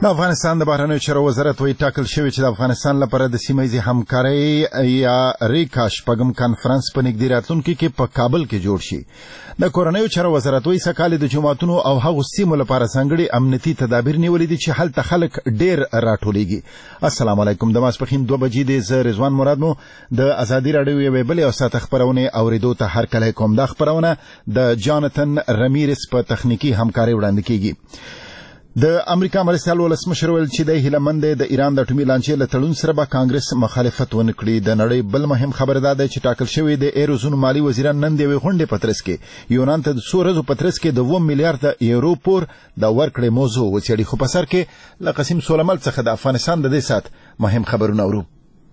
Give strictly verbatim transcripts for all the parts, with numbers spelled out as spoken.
د افغانستان د بهرنیو چارو وزارت وایي ټاکل شوی چې د افغانستان لپاره د سیمهییزې همکارۍ یا ریکا شپږم کانفرنس په نږدې راتلونکي کې په کابل کې جوړ شي. د کورنیو چارو وزارت وایي سږکال د جوماتونو او هغو سیمو لپاره ځانګړي امنیتي تدابیر نیولي دي چې هلته خلک ډېر راټولېږي. السلام علیکم. د ماسپښین دوه بجې دی. زه رضوان مراد مو د ازادي راډیو یوې بلې او ساعته خپرونې اورېدو ته هرکلی کوم. دا خپرونه د جانتن رمیرس په تخنیکي همکارۍ وړاندې کیږي. د امریکا مرستیال ولسمشر ویل چې د هیله مند د ایران د اټومي لانجې له تړون سره به کانګرس مخالفت ونه کړي. د نړۍ بل مهم خبر دا دی چې ټاکل شوی د ایروزون مالي وزیران نن د یوې غونډې په ترڅ کې یونان ته د څو ورځو په ترڅ کې د اووه میلیارده یورو پور د ورکړې موضوع وڅېړي. خو په سر کې له قسیم سولمل څخه د افغانستان د دې ساعت مهم خبرونه اورو.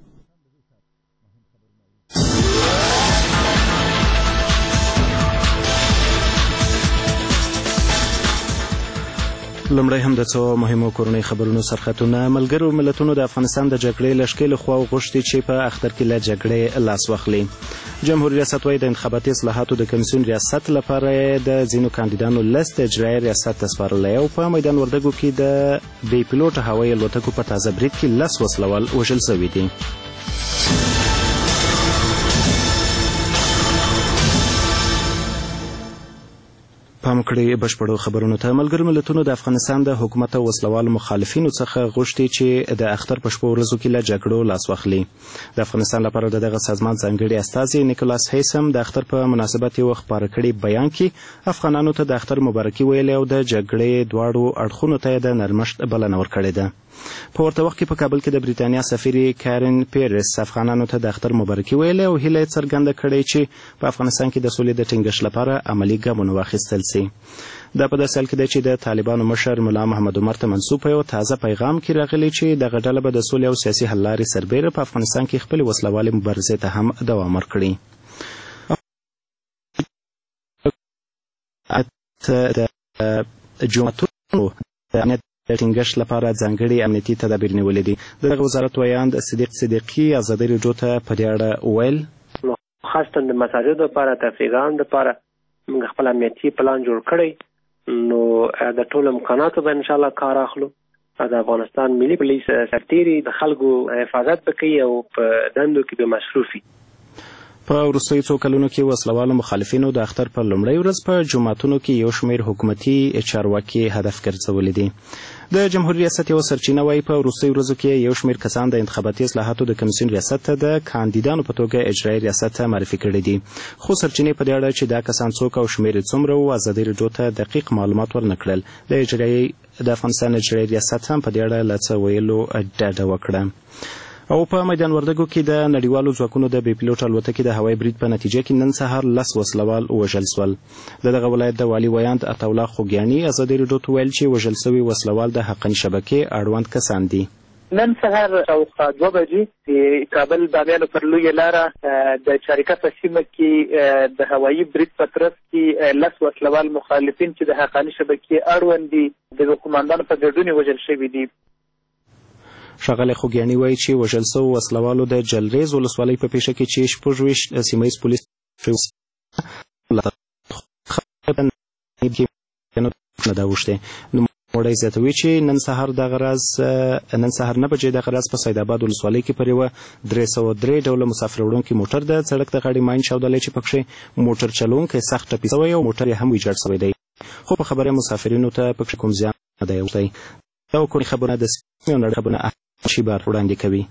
لومړی هم د څو مهمو کورنۍ خبرونو سرخطونه. ملګرو ملتونو د افغانستان د جګړې له ښکېلو خواو غوښتي چې په اختر کې له جګړې لاس واخلي. جمهوریت ریاست وایي د انتخاباتي اصلاحاتو د کمیسیون ریاست لپاره د ځینو کاندیدانو لست اجرایي ریاست ته سپارلی او په میدان وردګو کې د بې پیلوټه هوایي الوتکو په تازه برید کې لس وسلوال وژل شوي دي. پام کړئ بشپړو خبرونو ته. ملګرو ملتونو د افغانستان د حکومت او وسلوالو مخالفینو څخه غوښتي چې د اختر په شپو ورځو کې له جګړو لاس واخلي. د افغانستان لپاره د دغه سازمان ځانګړي استازي نیکولاس هیسم د اختر په مناسبت یو خپاره کړي بیان کې افغانانو ته د اختر مبارکي ویلې او د جګړې دواړو اړخونو ته د نرمښت بلنه ورکړې ده. په ورته وخت کې په کابل کې د بریتانیا سفیرې کارن پیرس افغانانو ته د اختر مبارکي ویلې او هیله یې څرګنده کړې چې په افغانستان کې د سولې د ټینګښت لپاره عملي ګامونه واخیستل سي. دا په داسې حال کې دی چې د طالبانو مشر ملا محمد عمر ته منسوب په یو تازه پیغام کې راغلی چې دغه ډله به د سولې او سیاسي حل لارې سربیره په افغانستان کې خپلې وسلوالې مبارزې ته هم دوام ورکړي. د جوماتونو د امنیت د ټینګښت لپاره ځانګړي امنیتي تدابیر نیولي دي. دغه وزارت ویاند صدیق صدیقي ازادي راډیو ته په دې اړه ویل خاصتا د مساجدو لپاره تفریحګانو لپاره موږ خپل امنیتي پلان جوړ کړی نو د ټولو امکاناتو به انشاءالله کار اخلو. د افغانستان ملي پولیس سرتیري د خلکو حفاظت وکړي او په دندو کې به مصروف وي. په وروستیو څو کلونو کې وسلوالو مخالفینو د اختر په لومړۍ ورځ په جوماتونو کې یو شمېر حکومتي چارواکي هدف ګرځولي دي. د جمهوریت ریاست یوه سرچینه وایي په وروستیو ورځو کې یو شمېر کسان د انتخاباتي اصلاحاتو د کمیسیون ریاست ته د کاندیدانو په توګه اجرایي ریاست ته معرفي کړي دي. خو سرچینې په دې اړه چې دا کسان څوک او شمېر یې څومره و ازادي راډیو ته دقیق معلومات ورنه کړل. د اجرایي د افغانستان اجرایي ریاست هم په دې اړه له څه ویلو ډډه وکړه. او په میدان وردګو کې د نړیوالو ځواکونو د بې پیلوټ الوتکې د هوایي برید په نتیجه کې نن سهار لس وسلوال وژل شول. د دغه ولایت د والي ویاند عطاالله خوږیاڼي ازادي راډیو ته ویل چې وژل شوي وسلوال د حقني شبکې اړوند کسان دي. نن سهار شاوخوا دوه بجې د کابل بامیانو پر لویه لاره د چاریکا په سیمه کې د هوایي برید په ترڅ کې لس وسلوال مخالفین چې د حقاني شبکې اړوند دي د قوماندانو په ګډون وژل شوي دي. ښاغلی خوږیاڼي وایي چې وژل شوو وسلوالو د جلریز ولسوالۍ په پیښه کې چې شپږ ویشت سیمه ییز پولیس نه ده اوښتې. نوموړی زیاتوي چې نن سهار دغه راز نن سهار نه بجې دغه راز په سیدآباد ولسوالۍ کې پر یوه درې سوه درې ډوله مسافر وړونکي موټر د سړک د غاړې ماین چاودلی چې پکښې موټر چلونکی سخت ټپي شوی او موټر یې هم ویجاړ شوی دی. خو په خبره مسافرینو ته پکښې کوم زیان نه دی اوښتی. دا کورنۍ خبرونه د سیمې او نړۍ خبرونه شي بار وړاندې کوي.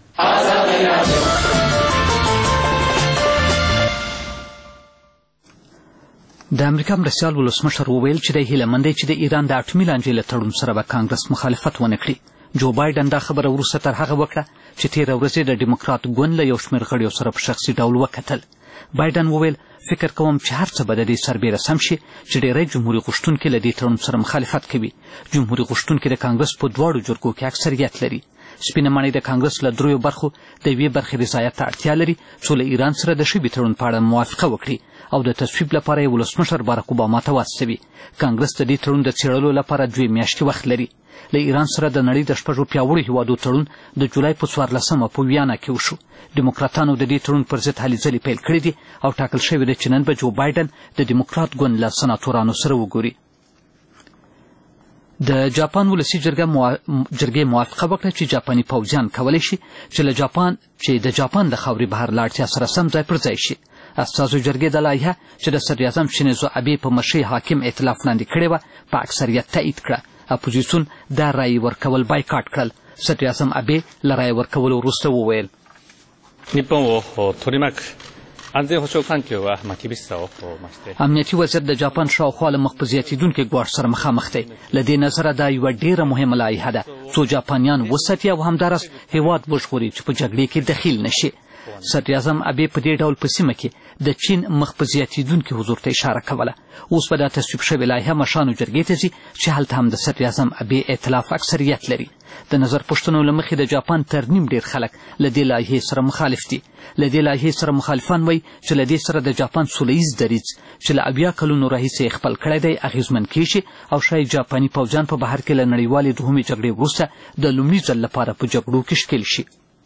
د امریکا مرستیال ولسمشر وویل چې دی هیله مند دی چې د ایران د اټومي لانجې له تړون سره به کانګرس مخالفت ونه کړي. جو بایډن دا خبره وروسته تر هغه وکړه چې تېره ورځ یې د ډیموکرات ګوند له یو شمېر غړیو سره په شخصي ډول وکتل. بایډن وویل فکر کوم چې هر څه به د دې سربیره سم شي چې ډېری جمهوري غوښتونکي له دې تړون سره مخالفت کوي. جمهوري غوښتونکي د کانګرس په دواړو جرګو کې اکثریت لري. سپینه ماڼۍ د کانګرس له دریو برخو د یوې برخې رضایت ته اړتیا لري څو له ایران سره د شوي تړون په اړه موافقه وکړي او د تصویب لپاره یې ولسمشر باراک اوباما ته واستوي. کانګرس د دې تړون د څېړلو لپاره دوې میاشتې وخت لري. له ایران سره د نړۍ د شپږو پیاوړو هیوادو تړون د جولای په څوارلسمه په ویانا کې وشو. ډیموکراتانو د دې تړون پر ضد هلې ځلې پیل کړي دي او ټاکل شوې ده چې نن به جو بایډن د ډیموکرات ګوند له سناتورانو سره وګوري. د جاپان ولسي جرګه موا... جرګې موافقه وکړه چې جاپاني پوځیان کولی شي چې له جاپان چې د جاپان د خاورې بهر له اړتیا سره سم ځای پر ځای شي. استازو جرګې د لایحه چې د صدراعظم شینزو ابې په مشرۍ حاکم ائتلاف لاندې کړې وه په اکثریت تایید کړه. اپوزیسیون دا رایې ورکول بایکاټ کړل. صدراعظم ابې له رایې ورکولو وروسته وویل امنیتي وضعیت د جاپان شاوخوا له مخ په زیاتېدونکي ګواښ سره مخامخ دی. له دې نظره دا یوه ډېره مهمه لایحه ده څو جاپانیان وساتي او همداراز هېواد وژغوري چې په جګړې کې دخیل نه شي. صدراعظم ابې په دې ډول په سیمه کې د چین مخ په زیاتېدونکي حضور ته اشاره کوله. اوس به دا تصویب شوې لایحه مشرانو جرګې ته ځي چې هلته هم د صدراعظم ابې ائتلاف اکثریت لري. د نظر پوښتنو له مخې د جاپان تر نیم ډېر خلک له دې لایحې سره مخالف دي. له دې لایحې سره مخالفان وایي چې له دې سره د جاپان سوله ییز دریځ چې له اویا کلونو راهیسې یې خپل کړی دی اغېزمن کېږي او ښایي جاپاني پوځیان په بهر کې له نړیوالې دوهمې جګړې وروسته د لومړي ځل لپاره په جګړو کې ښکېل شي.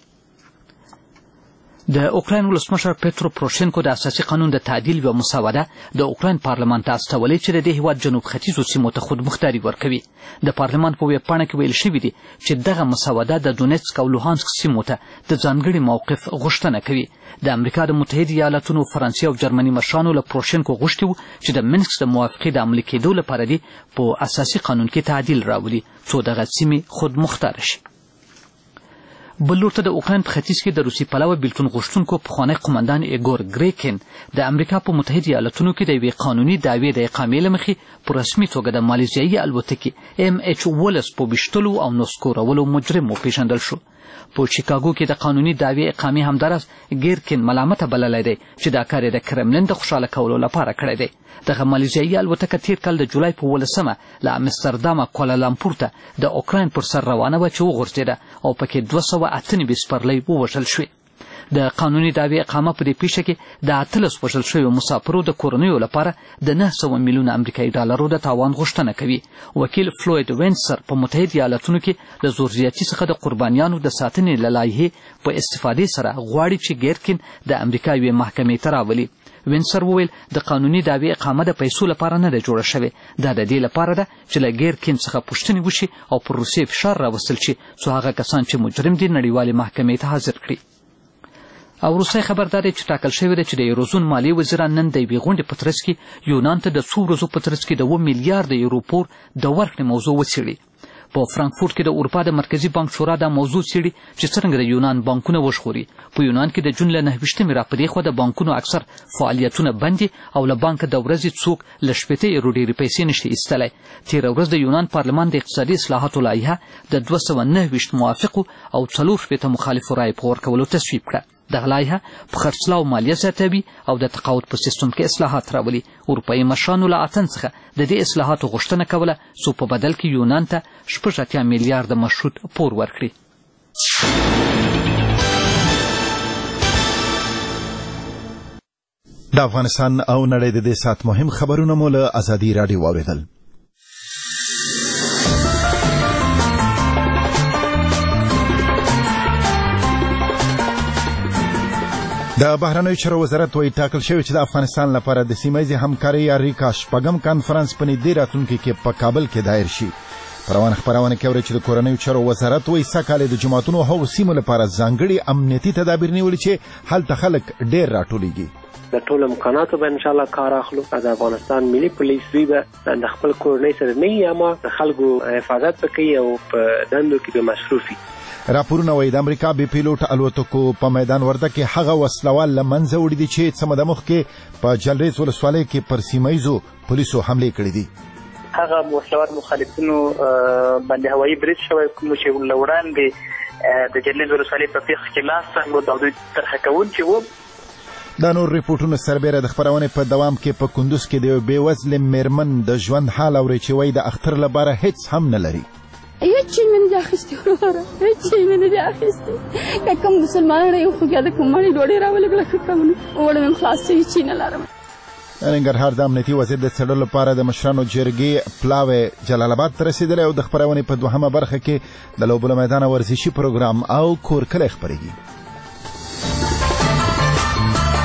د اوکراین ولسمشر پیترو پروشینکو د اساسي قانون د تعدیل یوه مسوده د اوکراین پارلمان ته استولې چې د دې هېواد جنوب ختیځو سیمو ته خودمختاري ورکوي. د پارلمان په ویبپاڼه کې ویل شوي دي چې دغه مسوده د دونیتسک او لوهانسک سیمو ته د ځانګړي موقف غوښتنه کوي. د امریکا د متحدې ایالاتونو، فرانسې او جرمني مشرانو له پروشینکو غوښتي وو چې د منسک د موافقې د عملي کېدو لپاره دې په اساسي قانون کې تعدیل راولي څو دغه سیمې خودمختاره شي. بل لور ته د اوکراین په ختیځ کې د روسي پلوه بیلتون غوښتونکو پخوانی قمندان ایګور ګریکین د امریکا په متحدې ایالتونو کې د یوې قانوني دعوې د اقامې له مخې په رسمي توګه د مالیزیایي الوتکې ام ایچ ولس په ویشتلو او نسکورولو مجرم وپېژندل شو. په شیکاګو کې د قانوني دعوې اقامې همداراز ګیرکین ملامته بللی دی چې دا کار یې د کرملین د خوشحاله کولو لپاره کړی دی. دغه مالیزیایي الوتکه تیر کال د جولای په ولسمه له امستردامه کوالالامپور ته د اوکراین پر سر روانه وه چې وغورځېده او پکې دوه سوه اته نوي سپرلۍ ووژل شوې. د قانوني دعوې اقامه په دې پیښه کې د اتلس وژل شویو مسافرو د کورنیو لپاره د نه سوه میلیونه امریکایي ډالرو د تاوان غوښتنه کوي. وکیل فلوید وینسر په متحدې ایالتونو کې د زورزیاتي څخه د قربانیانو د ساتنې له لایحې په استفادې سره غواړي چې ګیرکین د امریکا یوې محکمې ته راولي. وینسر وویل د قانوني دعوې اقامه د پیسو لپاره نه ده جوړه شوې. دا د دې لپاره ده چې له ګیرکین څخه پوښتنې وشي او پر روسیې فشار راوستل شي څو هغه کسان چې مجرم دي نړیوالې محکمې ته حاضر کړي. او وروستی خبر دا دی چې ټاکل شوې ده چې د ایروزون مالي وزیران نن د یوې غونډې په ترڅ کې یونان ته د څو ورځو په ترڅ کې د اوه میلیارد یورو پور د ورکړې موضوع وڅېړي. په فرانکفورت کې د اروپا د مرکزي بانک شورا دا موضوع څېړي چې څرنګه د یونان بانکونه وژغوري. په یونان کې د جون له نهه ویشتمې را په دې خوا د بانکونو اکثر فعالیتونه بند دي او له بانکه د ورځې څوک له شپېته یورو ډېرې پیسې نشي ایستلی. تېره ورځ د یونان پارلمان د اقتصادي اصلاحاتو لایحه د دوه سوه نهه ویشت موافقو او څلور شپېته مخالفو رایې په ورکولو تصویب کړه. دغه لایحه په خرڅلاو مالیه زیاتوي او د تقاعد په سیستم کې اصلاحات راولي. اروپایي مشرانو له اتن څخه د دې اصلاحاتو غوښتنه کوله څو په بدل کې یونان ته شپږ اتیا میلیارده مشروط پور ورکړي. د افغانستان او نړۍ د دې ساعت مهم خبرونه مو له ازادي راډیو واورېدل. د بهرنیو چارو وزارت وایي ټاکل شوی چې د افغانستان لپاره د سیمه ییزې همکارۍ اریکا شپږم کانفرنس په نږدې راتلونکي کې په کابل کې دایر شي. په روانه خپرونه کې اورئ چې د کورنیو چارو وزارت وایي سږکال د جوماتونو او هغو سیمو لپاره ځانګړي امنیتي تدابیر نیولي چې هلته خلک ډېر راټولیږي. د ټولو امکاناتو به انشاءالله کار اخلو. د افغانستان ملي پولیس دوی به د خپل کورنۍ سره نه وي اما د خلکو حفاظت به کوي او په دندو کې به مصروف وي. راپورونه وایي د امریکا بې پیلوټ الوتکو په میدان ورده کې هغه وسلوال له منځه وړي دي چې څه موده مخکې په جلریز ولسوالۍ کې پر سیمه ییزو پولیسو حملې کړې دي. هغه وسلوال مخالفینو باندې هوایي برید شوی کوم چې له وړاندې د جلریز ولسوالۍ په پیښه کې لاس څنګه د دوی طرحه کوونکي وو. دا نور ریپورټونه سربیره د خپرونې په دوام کې په کندوز کې د یو بېوزلې مېرمن د ژوند حال اورئ چې وایي د اختر لپاره هیڅ هم نه لري. هیڅ شی مې نه دي اخیستی وروره، هیڅ شی مې نه دي اخیستی. که کوم مسلمانان یو خو بیا د کوم مړي ډوډۍ راولېږله ښه کوم نه وړه مې خلاص شوي چې نه لرم. د ننګرهار د امنیتي وزیر د څېړلو لپاره د مشرانو جرګې پلاوی جلال آباد ته رسېدلی او د خپرونې په دوهمه برخه کې د لوبو له میدانه ورزشي پروګرام او کورکلی خپرېږي.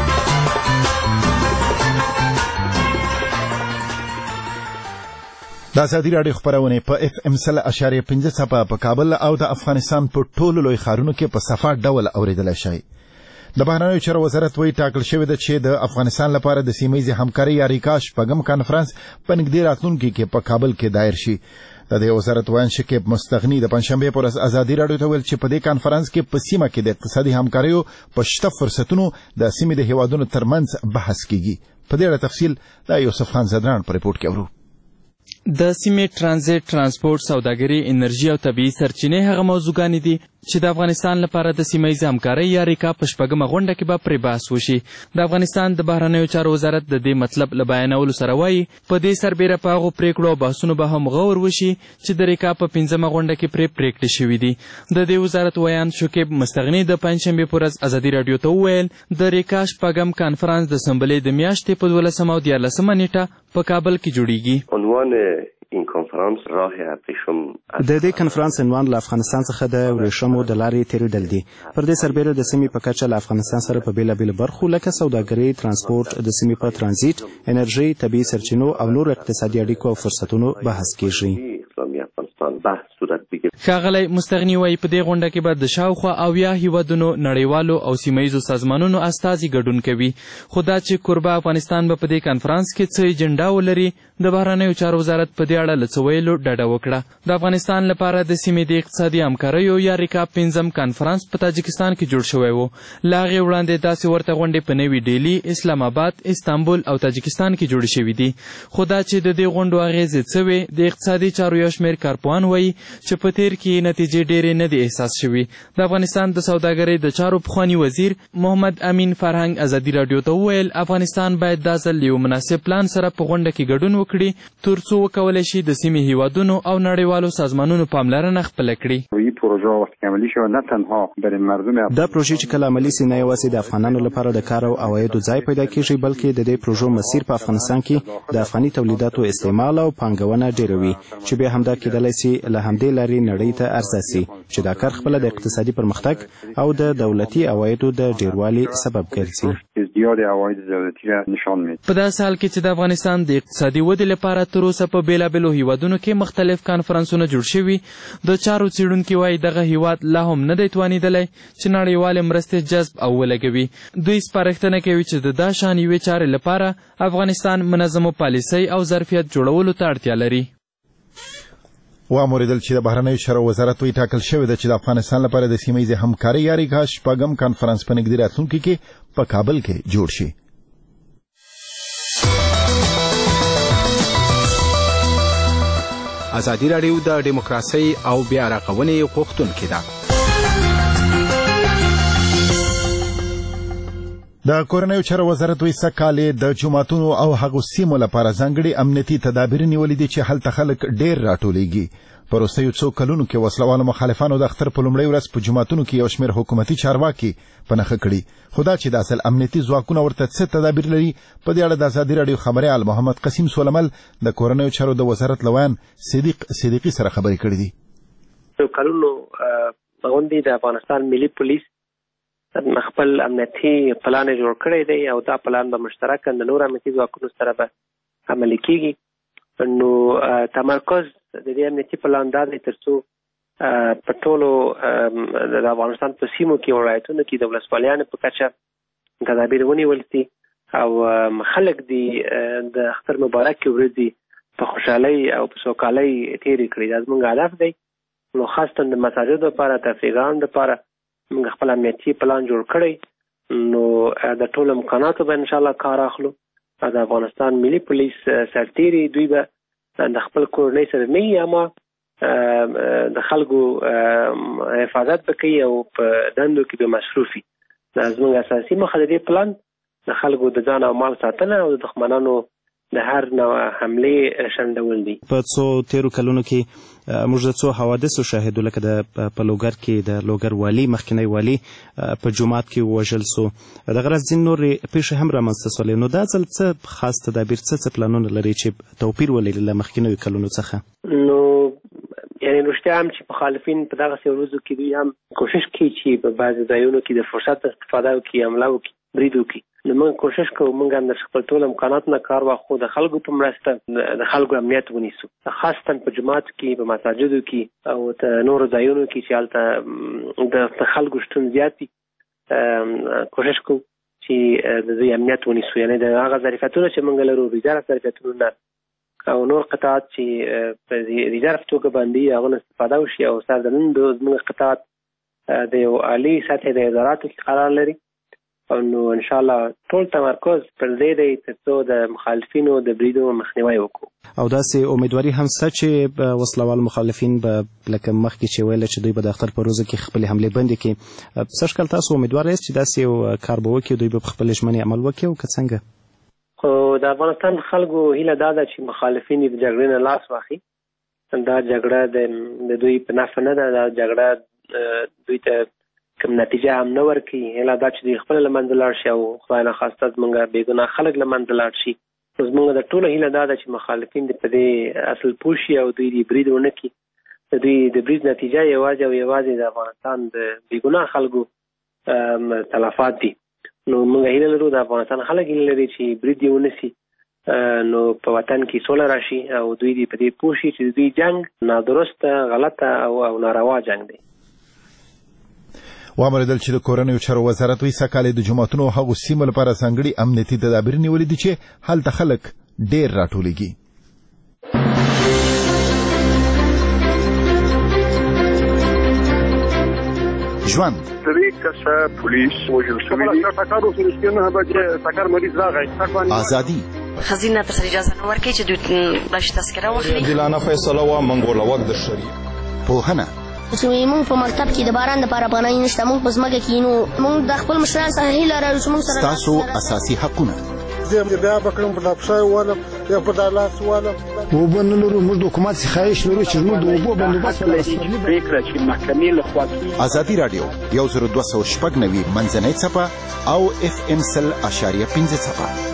د د ازادي راډیو خپرونې په اف ام سل اشاریه پنځه څپه په کابل او د افغانستان په ټولو لوی ښارونو کې په صفا ډول اوریدلای شئ. د بهرنیو چارو وزارت وایي ټاکل شوې ده چې د افغانستان لپاره د سیمه ییزې همکارۍ یا ریکا شپږم کانفرنس په نږدې راتلونکي کې په کابل کې دایر شي. د دې وزارت وایي شکیب مستغني د پنځشنبې پر ورځ ازادي راډیو ته ویل چې په دې کانفرنس کې په سیمه کې د اقتصادي همکاریو په شته فرصتونو د سیمې د هیوادونو ترمنځ بحث کیږي. په دې اړه تفصیل د یوسف خان زدران په ریپورت کې اورو. د سیمې ترانزیت، ترانسپورت، سوداګري، انرژي او طبیعي سرچینې هغه موضوعګانې دي چې د افغانستان لپاره د سیمه ییزې همکارۍ یا ریکا په شپږمه غونډه کې به پرې بحث وشي. د افغانستان د بهرنیو چارو وزارت د دې مطلب له بیانولو سره وایي په دې سربیره په هغو پریکړو او بحثونو به هم غور وشي چې د ریکا په پنځمه غونډه کې پرې پریکړې شوي دي. د دې وزارت ویان شکیب مستغني د پنځشنبې په ورځ ازادي راډیو ته وویل د ریکا شپږم کانفرنس د سنبلې د میاشتې په دولسمه او دیارلسمه نیټه په کابل کې جوړیږي. عنوان این کنفرانس راه ابریشم د دې کنفرانس عنوان له افغانستان څخه د ورېښمو د لارې تېرېدل دي. پر دې سربیره د سیمې په کچه له افغانستان سره په بېلابېلو برخو لکه سوداګري، ترانسپورت، د سیمې په ترانزیت، انرژي، طبیعي سرچینو او نور اقتصادي اړیکو او فرصتونو بحث کیږي. ښاغلی مستغني وایي په دې غونډه کې به د شاوخوا اویا هیوادونو نړیوالو او سیمه ییزو سازمانونو استازي ګډون کوي. خو دا چې کوربه افغانستان به په دې کنفرانس کې څه ایجنډا ولري، د بهرنیو چارو وزارت په دې اړه له څه ویلو ډډه وکړه. د افغانستان لپاره د سیمې د اقتصادي همکاریو یا ریکا پنځم کانفرنس په تاجکستان کې جوړ شوی و. له هغې وړاندې داسې ورته غونډې په نوي ډیلي، اسلام آباد، استانبول او تاجکستان کې جوړې شوي دي. خو دا چې د دې غونډو اغېزې څه وې، د اقتصادي چارو یو شمېر کارپوهان وایي چې په تېر کې نتیجې ډېرې نه دي احساس شوي. د افغانستان د سوداګرۍ د چارو پخواني وزیر محمد امین فرهنګ ازادي راډیو ته وویل افغانستان باید دا ځل یو مناسب پلان سره په غونډه کې ګډون وکړي تر څو وکولی شي د سیمې هیوادونو او نړیوالو سازمانونو پاملرنه خپله کړي. دا پروژې چې کله عملي سي نه یوازې د افغانانو لپاره د کار او عوایدو ځای پیدا کیږي، بلکې د دې پروژو مسیر په افغانستان کې د افغاني تولیداتو استعمال او پانګونه ډیروي چې بیا همدا کېدلی سي له همدې لارې نړۍ ته عرضه سي چې دا کار خپله د اقتصادي پرمختګ او د دولتي عوایدو د ډیروالي سبب ګرځي. په داسې حال کې چې د افغانستان د اقتصادي ودې لپاره تر اوسه په بېلابېلو هیوادونو کې مختلف کانفرنسونه جوړ شوي، د چارو څېړونکي وایي دغه هیواد لا هم نه دی توانېدلی چې نړیوالې مرستې جذب او ولګوي. دوی سپارښتنه کوي چې د دا شان یوې چارې لپاره افغانستان منظمو پالیسۍ او ظرفیت جوړولو ته اړتیا لري. واوریدل چې د بهرنیو چارو وزارت وایي ټاکل شوې ده چې د افغانستان لپاره د سیمه ییزې همکارۍ یا ریکا شپږم کانفرنس په نږدې راتلونکي کې په کابل کې جوړ شي. ازادي راډیو د ډیموکراسۍ او بیا رغونې غوښتونکې ده. د کورنیو چارو وزارت وایي سږ کال د جوماتونو او هغو سیمو لپاره ځانګړي امنیتي تدابیر نیولي دي چې هلته خلک ډېر راټولیږي. په وروستیو څو کلونو کې وسلوالو مخالفانو د اختر په لومړۍ ورځ په جوماتونو کې یو شمېر حکومتي چارواکي په نښه کړي. خو دا چې د اصل امنیتي ځواکونه ورته څه تدابیر لري، په دې اړه د ازادي راډیو خبریال محمد قسیم سولمل د کورنیو چارو د وزارت له ویان صدیق صدیقي سره خبرې کړې دي. څو کلونو غوندې د افغانستان ملي پولیس خپل امنیتي پلان جوړ کړی دی او دا پلان به مشترکاً د نور امنیتي ځواکونو سره به عملي کیږي. نو تمرکز د دې امنیتي پلان دا دی تر څو په ټولو د افغانستان په سیمو کې ولایتونو کې د ولسوالیانو په کچه تدابیر ونیول سي او خلک دي د اختر مبارکې ورځې په خوشحالۍ او په سوکالۍ تېرې کړي. دا زموږ هدف دی. نو خاصتاً د مساجدو لپاره، تفریحګانو لپاره موږ خپل امنیتي پلان جوړ کړی. نو د ټولو امکاناتو به انشاءالله کار اخلو. د افغانستان ملي پولیس سرتیري دوی به د خپل کورنۍ سره نه وي، اما د خلکو حفاظت به کوي او په دندو کې به مصروف وي. دا زموږ اساسي موخه د دې پلان د خلکو د ځان او مال ساتنه او د دښمنانو د هر نوع حملې شنډول دي. په څو تیرو کلونو کې موږ د څو حوادثو شاهدو، لکه د په لوګر کې د لوګر والي مخکنی والي په جومات کې ووژل سو. دغه راز ځینې نورې پیښې هم رامنځته سولې. نو دا ځل څه خاص تدابیر، څه څه پلانونه لري چې توپیر ولري له مخکنیو کلونو څخه؟ نو یعنې رښتیا هم چې مخالفین په دغسې ورځو کې دوی هم کوشش کوي چې په بعضې ځایونو کې د فرصت استفاده وکړي، حمله وکړي برید وکړي. نو موږ کوشش کوو موږ هم د خپل ټول امکانات نه کار واخلو، د خلکو په مرسته د خلکو امنیت ونیسو، خاصتا په جماعت کې، په مساجدو کې او د نورو ځایونو کې چې هلته د خلکو شتون زیات وي. کوشش کوو چې د دوی امنیت ونیسو، یعنې د هغه ظرفیتونه چې موږ لرو ریزرف ظرفیتونه نه او نور قطاعات چې په ریزرف توګه باندې هغه نه استفاده وشي. او سر د نن د زموږ قطاعات د یو عالي سطحې د اداراتو کې قرار لري، نو ان شاء الله ټول تمرکز پر دې دی ترڅو د مخالفینو د بریدو مخنیوی وکړو. او داسې امیدواري هم شته چې وسلوال مخالفین به لکه مخکې چې ویل چې دوی به د اختر په ورځو کې خپلې حملې بندې کړي. څه شکل تاسو امیدوار یاست چې داسې یو کار به وکړي، دوی به په خپلې ژمنې عمل وکړي او که څنګه؟ خو د افغانستان خلکو هیله دا ده چې مخالفین د جګړې نه لاس واخلي. دا جګړه د دوی په نفع نه ده، دا جګړه دوی ته کوم نتیجه هم نه ورکوي. هیله دا چې دوی خپله له منځه لاړ شي او خدای ناخواسته زموږ بېګناه خلک له منځه لاړ شي. نو زموږ د ټولو هیله دا ده چې مخالفین دې په دې اصل پوه شي او دوی دې برید ونه کړي. د دوی د برید نتیجه یوازې او یوازې د افغانستان د بېګناه خلکو تلفات دي. نو موږ هیله لرو، د افغانستان خلک هیله لري چې برید یې ونه سي، نو په وطن کې سوله راشي او دوی دې په دې پوه شي چې دوی جنګ نادرسته، غلطه او ناروا جنګ دی. وامریدل چې د کورنیو چارو وزارت وایي سږکال د جوماتونو او هغو سیمو لپاره ځانګړي امنیتي تدابیر نیولي دي چې هلته خلک ډېر راټولېږي. ژوند ازادي خزینه تر اجازه نه ورکړي چې دوی باندې تذکره واخلي. عادلانه فیصله و منګول وخت د شریعت پوهنه چې موږ په مکتب کې د باران لپاره پناه نشته، موږ په ځمکه کې نو موږ د خپل مشرانو څخه هیله لرو چې موږ سره ستاسو اساسي حقونه. زه بیا به کړم په لاپشای والم یا په لاس والم اوبه نه لرو، موږ د حکومت څخه خواهش لرو چې موږ د اوبو بندوبست ولرو. پرېکړه چې محکمې لخوا کېږي. ازادي راډیو یو زر دوه سوه شپږ نوي منځنۍ څپه او اف ام سل اشاریه پنځه څپه.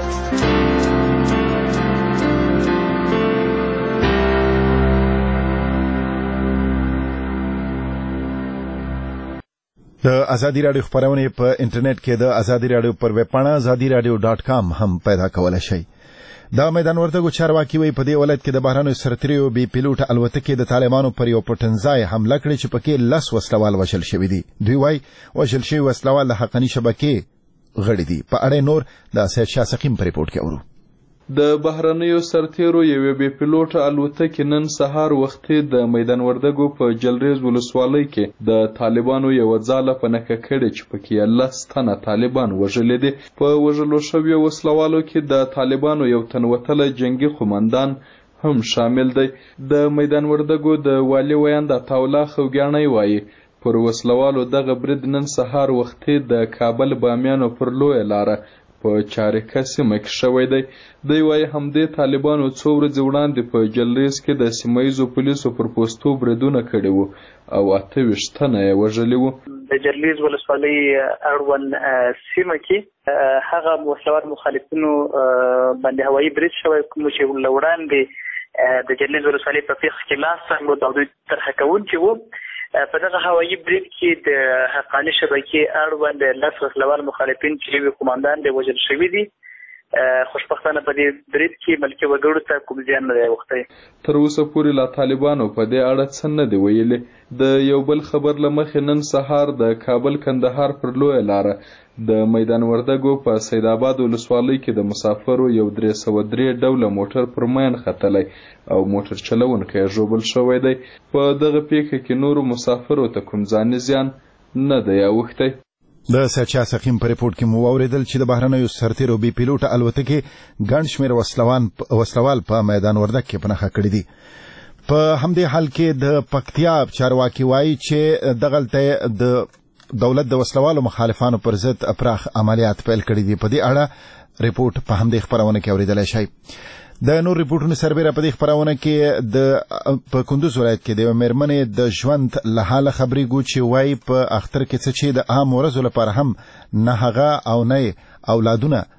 د ازادي راډیو خبرونه په انټرنیټ کې د ازادي راډیو پر ویب پاڼه ازادي راډیو ډاټ کام هم پیدا کولای شئ. دا میدان وردګو چارواکي وایي په دې ولایت کې د بهرنیو سرتیریو بې پیلوټه الوتکې د طالبانو پر یو پټنځای حمله کړې چې پکې لس وسلوال وژل شوي دي. دوی وایي وژل شوي وسلوال د حقاني شبکې غړي دي. په اړه نور د سید شاه سقیم په ریپورټ کې اورو. د بهرنیو سرتیرو یوې بې پیلوټه الوتکې نن سهار وختي د میدان وردګو په جلریز ولسوالۍ کې د طالبانو یوه ځاله په نښه کړې چې پکې لس تنه طالبان وژلي دي. په وژلو شویو وسلوالو کې د طالبانو یو تن وتلی جنګي قومندان هم شامل دی. د میدان وردګو د والي ویاند عطاالله خوږیاڼی وایي پر وسلوالو دغه برید نن سهار وختي د کابل بامیانو پر لویه لاره په چارکه سیمه کې شوی دی. دوی وایي همدې طالبانو څو ورځې وړاندې په جلریز کې د سیمه ییزو پولیسو پر پوستو بریدونه کړي وو او اته ویشت تنه یې وژلي وو. د جلریز ولسوالۍ اړوند سیمه کې هغه وسلوال مخالفینو باندې هوایي برید شوی کوم چې له وړاندې د جلریز ولسوالۍ په پیښ کې لاس څنګه د دوی طرحه کوونکي وو. په دغه هوایي برید کې د حقاني شبکې اړوند لس وسلوال مخالفین چې یو قومندان دی وژل شوي دي. خوشبختانه په دې برید کې ملکي وګړو ته کوم زیان نه دی اوښتی. تر اوسه پورې لا طالبانو په دې اړه څه نه دی ویلي. د یو بل خبر له مخې نن سهار د کابل کندهار پر لویه لاره د میدان وردګو په سید آباد ولسوالۍ کې د مسافرو یو درې سوه درې ډوله موټر پر مین ختلی او موټر چلونکی یې ژوبل شوی دی. په دغه پیښه کې نورو مسافرو ته کوم ځاني زیان نه دی اوښتی. د سید شاه سقیم په ریپورټ کې مو واورېدل چې د بهرنیو سرتیرو بې پیلوټه الوتکې ګڼ شمېر وسلوال په میدان وردګ کې په نښه کړي دي. په همدې حال کې د پکتیا چارواکي وایي چې دغلته د دولت د وسلوالو مخالفانو پر ضد پراخ عملیات پیل کړي دي. په دې اړه ریپورټ په همدې خبرونه کې اورېدلی شئ. د نور ریپورټونو سربیره په دې خبرونه کې د په کندوز ولایت کې د یوې مېرمنې د ژوند له حاله خبرېږو چې وایي په اختر کې څه چې د عام ورځو لپاره هم نه هغه او نه اولادونه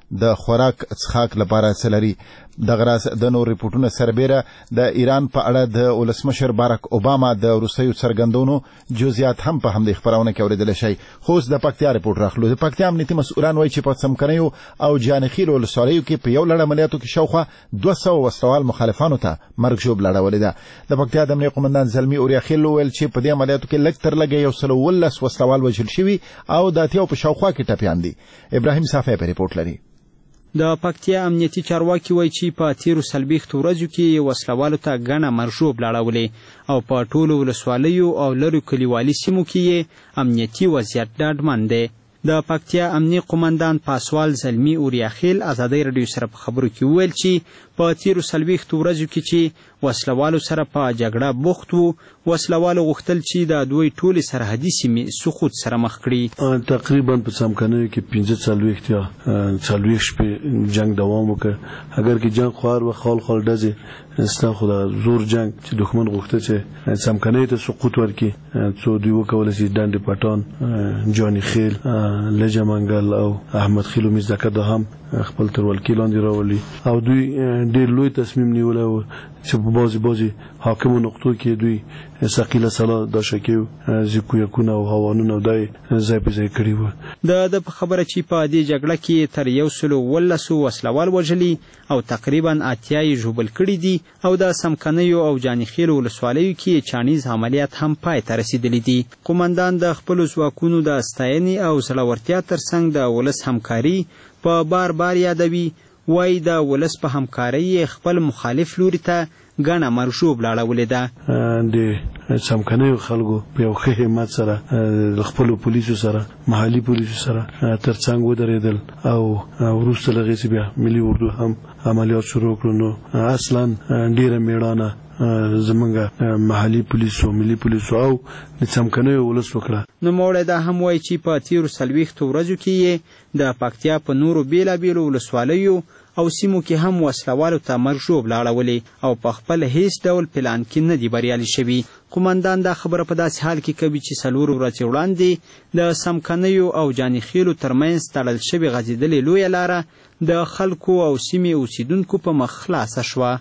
د خوراک څښاک لپاره څه لري. دغه راز د نور ریپورټونه سربیره د ایران په اړه د ولسمشر باراک اوباما د وروستیو څرګندونو جزئیات هم په همدې خپرونه کې اورېدلی شئ. خو اوس د پکتیا ریپورټ راخلو. د پکتیا امنیتي مسؤلان وایي چې په څمکنیو او جانخیل ولسوالیو کې په یو لړ عملیاتو کې شاوخوا دوه سوه وسلوال مخالفانو ته مرګ ژوبله اړولې ده. د پکتیا د امنیه قومندان زلمي اوریاخیل وویل چې په دې عملیاتو کې لږ تر لږه یو سل اوولس وسلوال وژل شوي او د اتیاو په شاوخوا کې ټپیان دي. ابراهیم صافی په ریپورټ لري. د پکتیا امنیتي چارواکي وایي چې په تیرو څلوېښتو ورځو کې وسلوالو ته ګڼه مرژوبله اړولې او په ټولو ولسوالیو او لرو کلیوالي سیمو کې یې امنیتي وضعیت ډاډمن دی. د پکتیا امنیه قومندان پاسوال زلمي اوریاخیل ازادۍ راډیو سره په خبرو کې وویل چې په تیرو څلوېښتو ورځو کې چې وسلوالو سره په جګړه بوخت وو، وسلوالو غوښتل چې د دوی ټولې سرحدي سیمې سقوط سره مخ کړي. تقریبا په څمکنیو کې پنځه څلوېښت یا څلوېښت شپې جنگ دوام وکړ. اگر کې جنگ خوار و خال خال ډزې ستا خو د زور جنگ چې دښمن غوښته چې څمکنیو ته سقوط ورکړي، څو دوی وکولی چې ډنډ پټان، جاني خیل، لجه منګل او احمد خیل و میزدکه دا هم خپل تر ولکې لاندې راولي او دوی ډېر لوی تصمیم نیولی و چې په بعضې بعضې حاکمو نقطو کې دوی ثقیله سلا دا شکیو زیکویکونه او هوانونه او دا یې ځای په ځای کړي وو. د ده په خبره چې په دې جګړه کې تر یو سلو اوولسو وسلوال وژلي او تقریبا اتیا یې ژوبل کړي دي او د څمکنیو او جانخیل ولسوالیو کې چانیز عملیات هم پای ته رسېدلي دي. قومندان د خپلو ځواکونو د ستاینې او زړورتیا ترڅنګ د ولس همکاري په بار بار یادوي. وایي د ولس په همکارۍ خپل مخالف لوري ته ګڼه مرژوبله اړولې ده. د څمکنیو خلکو په یو ښه همت سره د خپلو پولیسو سره، محلي پولیسو سره تر څنګ ودرېدل او وروسته له هغې چې بیا ملي اردو هم عملیات شروع کړو. نو اصلا ډېره مېړانه زمونږ محلي پولیسو، ملي پولیسو او د څمکنیو ولس وکړه. نوموړی دا هم وایي چې په تیرو څلوېښتو ورځو کې یې د پکتیا په نورو بېلابېلو ولسوالیو او سیمو کې هم وسلوالو ته مرژوبله اړولې او په خپل هیڅ ډول پلان کې نه دي بریالي شوي. قومندان دا خبره په داسې حال کې کوي چې څلور ورځې وړاندې د څمکنیو او جانخیلو ترمنځ تړل شوې غځېدلې لویه لاره د خلکو او سیمې اوسیدونکو په مخ خلاصه شوه.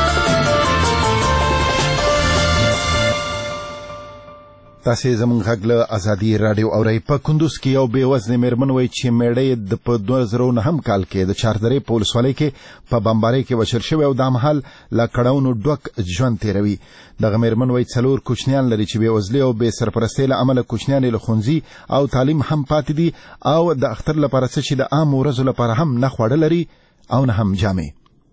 تاسې زموږ غږ له ازادي راډیو اورئ. په کندوز کې یو بېوزنې مېرمن وایي چې مېړه یې د په دوه زره نهم کال کې د چاردرې په ولسوالۍ کې په بمبارۍ کې وژل شوی او دا مهال له کړاوونو ډک ژوند تېروي. دغه مېرمن وایي څلور کوچنیان لري چې بېوزلۍ او بې سرپرستۍ له امله کوچنیان یې له ښوونځي او تعلیم هم پاتې دي او د اختر لپاره څه چې د عامو ورځو لپاره هم نه خواړه لري او نه هم جامې.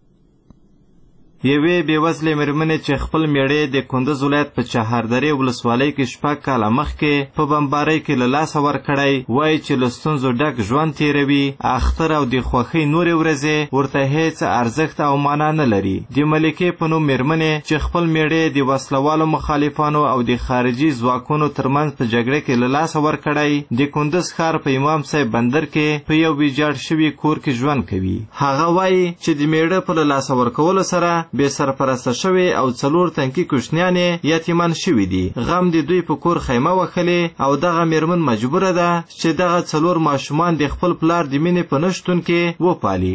یوې بېوزلې مېرمنې چې خپل مېړه د کندوز ولایت په چهاردرې ولسوالۍ کې شپږ کاله مخکې په بمبارۍ کې له لاسه ورکړی، وایي چې له ستونزو ډک ژوند تېروي. اختر او د خوښۍ نورې ورځې ورته هېڅ ارزښت او معنا نه لري. د ملکې په نوم مېرمنې چې خپل مېړه د وسلوالو مخالفانو او د خارجي ځواکونو ترمنځ په جګړه کې له لاسه ورکړی، د کندوز ښار په امام صاحب بندر کې په یو ویجاړ شوي کور کې ژوند کوي. هغه وایي چې د مېړه په له لاسه ورکولو سره بې سرپرسته شوي او څلور تنکي کوچنیان یتیمان شوي دي. غم د دوی په کور خیمه وهلې او دغه مېرمن مجبوره ده چې دغه څلور ماشومان د خپل پلار د مینې په نشتون کې وپالي.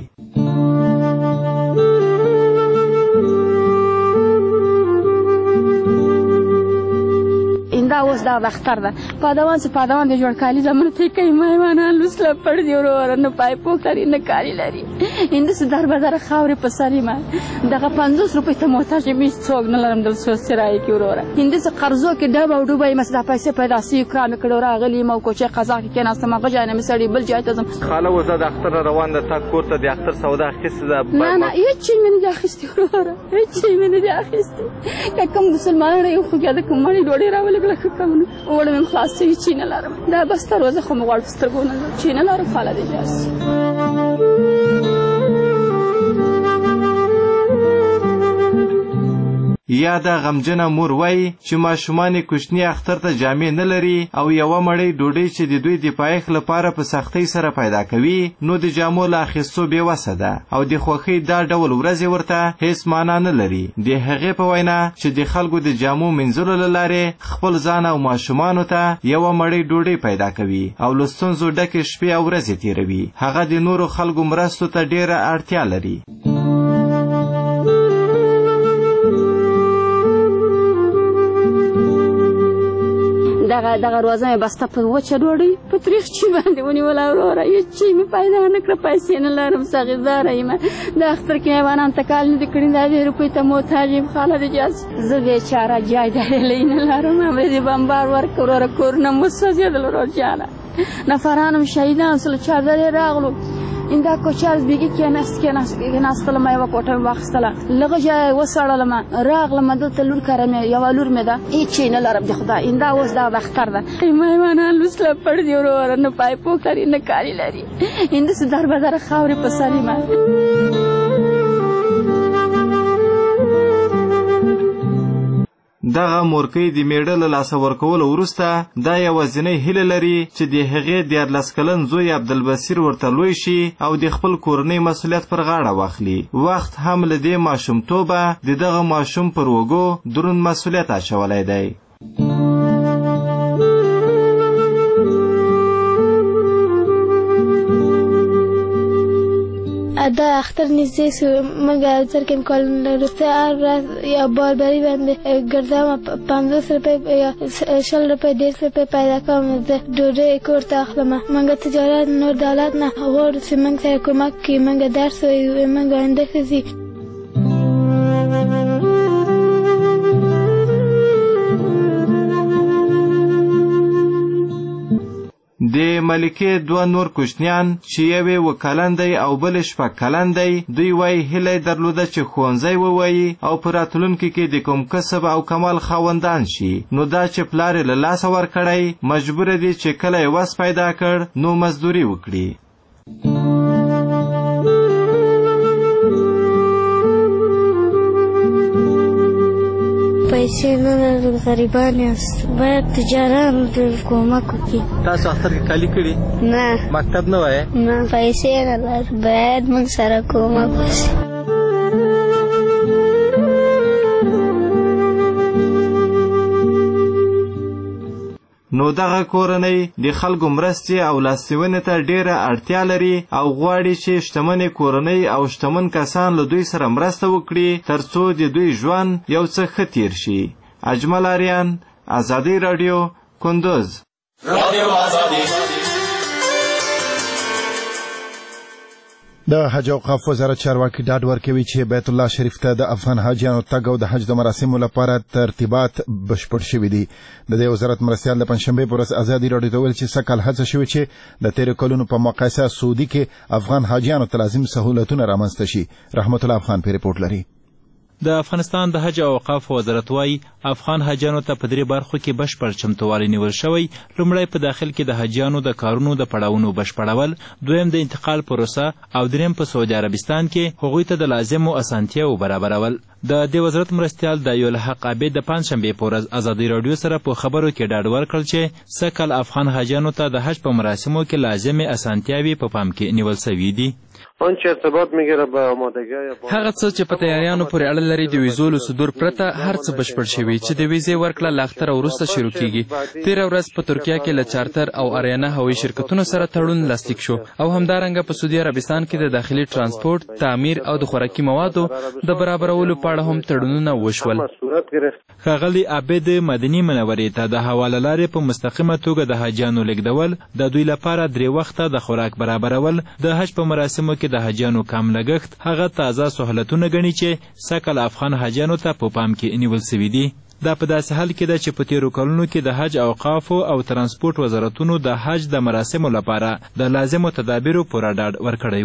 دا اوس دا د اختر ده پادوان چې پادوان د جوړ کالي زمونو ته کوي مهمانان لوس له پړ دی وروره نه پای پوښ لري نه کالي لري هندسې در بازار خاورې په سر یم دغه پنځوس روپۍ ته محتاج یم هېڅ څوک نه لرم دلته سرایه کې وروره هندسې قرضو کې ډب او ډوبه یم دا پیسې پیدا سوي کرا مې کړې راغلي یم او کوچې قزاق کې کېناستم هغه ځای نه مې سړي بل ځای ته ځم خاله اوس دا د اختر روان ده تا کور ته د اختر سودا اخیستې ده نه نه هېڅ شی مې نه دي اخیستې وروره هېڅ شی مې نه دي اخیستې که کوم مسلمانان یو خو بیا د کوم مړي ډوډۍ راولېږله ښه کوم وړه مې خلاص شوي چې نه لرم دا بس تر روزه خو مې غواړ په سترګو نه چې نه لرم خاله دې جاس یا د غمجنه مور وای چې ماشومان کوچني اختر ته جامې نه لري او یوه مړۍ ډوډۍ چې د دوی د پایښت لپاره په سختۍ سره پیدا کوي نو د جامو له اخیستو بېوسه ده او د خوښۍ دا ډول ورځې ورته هیڅ معنا نه لري. د هغې په وینا چې د خلکو د جامو مینځلو له لارې خپل ځان او ماشومانو ته یوه مړۍ ډوډۍ پیدا کوي او له ستونزو ډکې شپې او ورځې تېروي. هغه د نورو خلکو مرستو ته ډېره اړتیا لري. دغه دغه روزه مې بسته په وچه ډوډۍ په تریخ چي باندې ونیوله وروره هېڅ شی مې پیدا نه کړه پیسې نه لرم څه غذاره یم د اختر کې حیوانان ته کال نه دي کړي دا دې روپۍ ته محتاج یم خاله د جاز زه بېچاره جایدارې نه لرم همې دې بمبار ورکړه وروره کورونه مو سوځېدل ورور جانه نفران هم شهیدان سول چادرې راغلو ایندا کوچاز بیگی کېناست کېناست کېناستلم یوه کوټه مې واخیستله لږه ځای یې وسړلم راغلم دلته لور کره مې یوه لور مې ده هېڅ شی نه لرم د خدای ایندا اوس دا د اختر ده مهمانان لوس لپړ دي وروره نه پایپوک لري نه کالي لري همداسې دربدره خاورې په سر یم. دغه مورکۍ د میړه له لاسه ورکولو وروسته دا یوازینۍ هیله لري چې د هغې دیارلس کلن زوی عبدالبصیر ورته لوی شي او د خپل کورنۍ مسؤلیت پر غاړه واخلي. وخت هم له دې ماشومتوبه د دغه ماشوم پر اوږو دروند مسؤلیت اچولی دی. دا اختر نږدې سو موږ څرکم کالونه وروسته هر ورځ یا باربري باندې ګرځم پنځوس روپۍ یا شل روپۍ دېرش روپۍ پیدا کوم زه ډوډۍ کور ته اخلم. موږ تجارت نور دولت نه غواړو چې موږ سره کومک کړي موږ درس وایو موږ آینده ښځې د ملکې دوه نور کوچنیان چې یو یې اووه کلن دی او بل یې شپږ کلن دی دوی وایي هیله یې درلوده چې ښوونځی ووایي او په راتلونکي کې د کوم کسب او کمال خاوندان شي نو دا چې پلار یې له لاسه ورکړی مجبوره دي چې کله یې وس پیدا کړ نو مزدوري وکړي. پیسې نه لرو غریبان یاست باید تجاران کومک وکړي. تاسو اختر کې کالي کړي؟ نه. مکتب نه وایې؟ نه پیسې نه لرو باید موږ سره کومک وشي. نو دغه کورنۍ د خلکو مرستې او لاسنیونې ته ډېره اړتیا لري او غواړي چې شتمنې کورنۍ او شتمن کسان له دوی سره مرسته وکړي تر څو د دوی ژوند یو څه ښه تیر شي. اجمل آریان، ازادي راډیو، کندوز. د حج اوقاف وزارت چارواکي ډاډ ورکوي چې بیت الله شریف ته د افغان حاجیانو تګ او د حج د مراسمو لپاره ترتیبات بشپړ شوي دي. د دې وزارت مرستیال د پنجشنبې په ورځ ازادي راډیو ته ویل چې سږ کال هڅه شوې چې د تېرو کلونو په مقایسه سعودي کې افغان حاجیانو ته لازم سهولتونه رامنځته شي. رحمت الله افغان په ریپورټ لري. د افغانستان د حج او اوقاف وزارت وايي افغان حاجیانو ته په درې برخو کې بشپړ چمتووالی نیول شوی. لومړی په داخل کې د حاجیانو د کارونو د پړاوونو بشپړول، دویم د انتقال پروسه او دریم په سعودي عربستان کې هغوی ته د لازمو اسانتیاو برابرول. د دې وزارت مرستیال د الحق عابد د پنجشنبې په ورځ ازادي راډیو سره په خبرو کې ډاډ ورکړل چې سږ کال افغان حاجیانو ته د حج په مراسمو کې لازمې اسانتیاوې په پام کې نیول سوي دي. آنچه ارتباط میگیره به آمادگی هغه څه چې په تیاریانو پورې اړه لري د ویزو له صدور پرته هر څه بشپړ شوي چې د ویزې ورکړه له اختره وروسته شروع کیږي. تېره ورځ په ترکیه کې له چارتر او اریانا هوایي شرکتونو سره تړون لاسلیک شو او همدارنګه په سعودي عربستان کې د داخلي ترانسپورت، تعمیر او د خوراکي موادو د برابرولو په اړه هم تړونونه وشول. ښاغلي عابد مدني منورې ته د حواله لارې په مستقیمه توګه د حاجیانو لیږدول، د دوی لپاره درې وخته د خوراک برابرول، د حج په مراسمو کې د حاجیانو کم لګښت هغه تازه سهولتونه ګڼي چې سږ افغان حاجیانو ته په پام کې نیول سوي دي. دا په داسې حال کې ده چې په تېرو کلونو کې د حج اوقافو او ترانسپورت وزارتونو د حج د مراسمو لپاره د لازمو تدابیرو پوره ډاډ ورکړی و،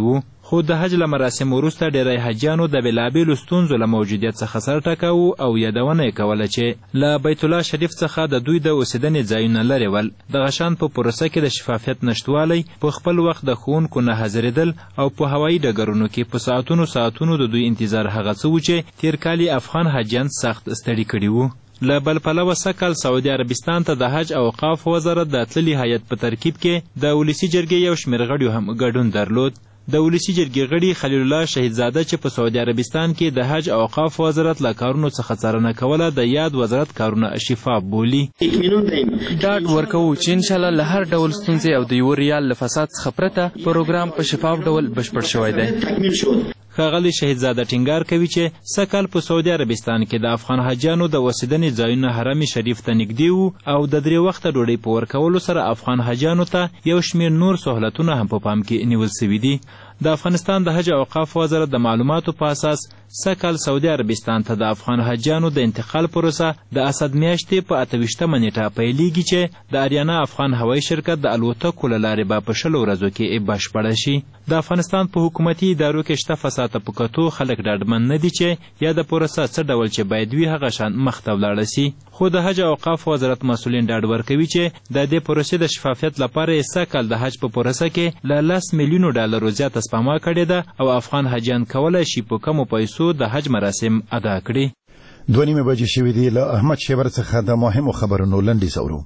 خو د حج له مراسمو وروسته ډیری حاجیانو د بېلابېلو ستونزو له موجودیت څخه سر ټکاوه او یادونه یې کوله چې له بیت الله شریف څخه د دوی د اوسېدنې ځایونه لرې ول. دغه شان په پروسه کې د شفافیت نشتوالی، په خپل وخت د ښوونکو نه حاضرېدل او په هوایي ډګرونو کې په ساعتونو ساعتونو د دوی انتظار هغه څه و چې تېر کال یې افغان حاجیان سخت ستړي کړي وو. له بل پلوه سږکال سعودي عربستان ته د حج او اوقاف وزارت د تللي هیات په ترکیب کې د ولسي جرګې یو شمېر غړیو هم ګډون درلود. د ولسي جرګې غړي خلیل الله شهیدزاده چې په سعودي عربستان کې د حج او اوقاف وزارت له کارونو څخه څارنه کوله د یاد وزارت کارونه شفاف بولي. ډاډ ورکوو چې انشاءالله له هر ډول ستونزې او د یو ریال له فساد څخه پرته پروګرام په شفاف ډول بشپړ شوی دی. ښاغلي شهیدزاده ټینګار کوي چې سږکال په سعودي عربستان کې د افغان حاجیانو د اوسېدنې ځایونه حرم شریف ته نږدې وو او د درې وخته ډوډۍ په ورکولو سره افغان حاجیانو ته یو شمېر نور سهولتونه هم په پام کې نیول سوي دي. د افغانستان د حج او اوقاف وزارت د معلوماتو په اساس سږکال سعودي عربستان ته د افغان حاجیانو د انتقال پروسه د اسد میاشتې په اته ویشتمه نیټه پیلیږي چې د اریانا افغان هوایي شرکت د الوتکو له لارې به په شلو ورځو کې بشپړه شي. د افغانستان په حکومتي ادارو کې شته فساد په کتو خلک ډاډمن نه دي چې یا د پروسه څه ډول چې باید وي هغه شان مخته ولاړه سي. خو د حج او اوقاف وزارت مسؤلین ډاډ ورکوي چې د دې پروسې د شفافیت لپاره یې سږکال د حج په پروسه کې له لس میلیونو ډالرو زیاته سپما کړې ده او افغان حاجیان کولی شي په کمو پیسو د حج مراسم ادا کړي. دوه نیمې بجې شوې دي. له احمد شیبر څخه د مهمو خبرونو لنډیز اورو.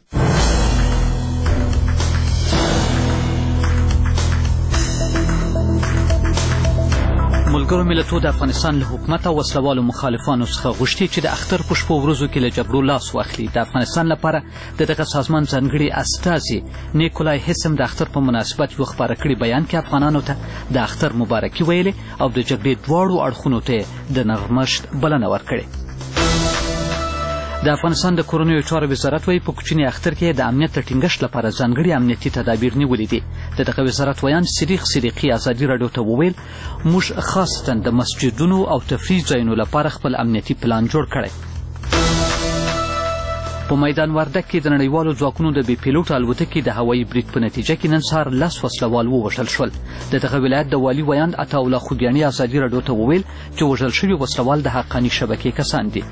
ملګرو ملتونو د افغانستان له حکومت او وسلوالو مخالفانو څخه غوښتي چې د اختر په شپو ورځو کې له جګړو لاس واخلي. د افغانستان لپاره د دغه سازمان ځانګړي استازي نیکولای هیسم د اختر په مناسبت یو خپاره کړي بیان کې افغانانو ته د اختر مبارکي ویلې او د جګړې دواړو اړخونو ته د نرمښت بلنه ورکړې. د افغانستان د کورنیو چارو وزارت وایي په کوچني اختر کې د امنیت د ټینګښت لپاره ځانګړي امنیتي تدابیر نیولي دي. د دغه وزارت ویان صدیق صدیقي ازادي راډیو ته وویل موږ خاصتا د مسجدونو او تفریح ځایونو لپاره خپل امنیتي پلان جوړ کړی. په میدان وردګ کې د نړیوالو ځواکونو د بې پیلوټ الوتکې د هوایي برید په نتیجه کې نن سهار لس وسلوال ووژل شول. د دغه ولایت د والي ویان عطاالله خوږیاڼي ازادي راډیو ته وویل چې وژل شوي وسلوال د حقاني شبکې کسان دي.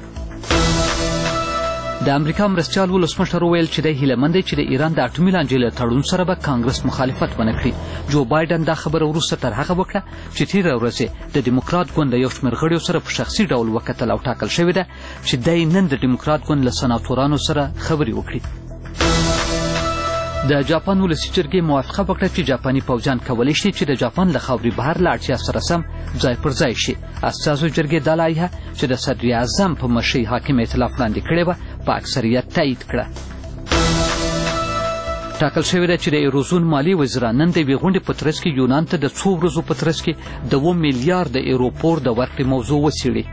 د امریکا مرستیال ولسمشر وویل چې دی هیله مند دی چې د ایران د اټومي لانجې له تړون سره به کانګرس مخالفت ونه کړي. جو بایډن دا خبره وروسته تر هغه وکړه چې تېره ورځ د ډیموکرات ګوند له یو شمېر غړیو سره په شخصي ډول وکتل او ټاکل شوې ده چې دی نن د ډیموکرات ګوند له سناتورانو سره خبرې وکړي. د جاپان ولسي جرګې موافقه وکړه چې جاپاني پوځیان کولی شي چې د جاپان له خاورې بهر له اړتیا سره سم ځای پر ځای شي. استازو جرګې دا لایحه چې د صدر اعظم په مشرۍ حاکم ائتلاف وړاندې کړې وه په اکثریت تایید کړه. ټاکل شوې ده چې د ایروزون مالي وزیران نن د یوې غونډې په ترڅ کې یونان ته د څو ورځو په ترڅ کې د اووه میلیارده ایرو پور د ورکړې موضوع وڅېړي.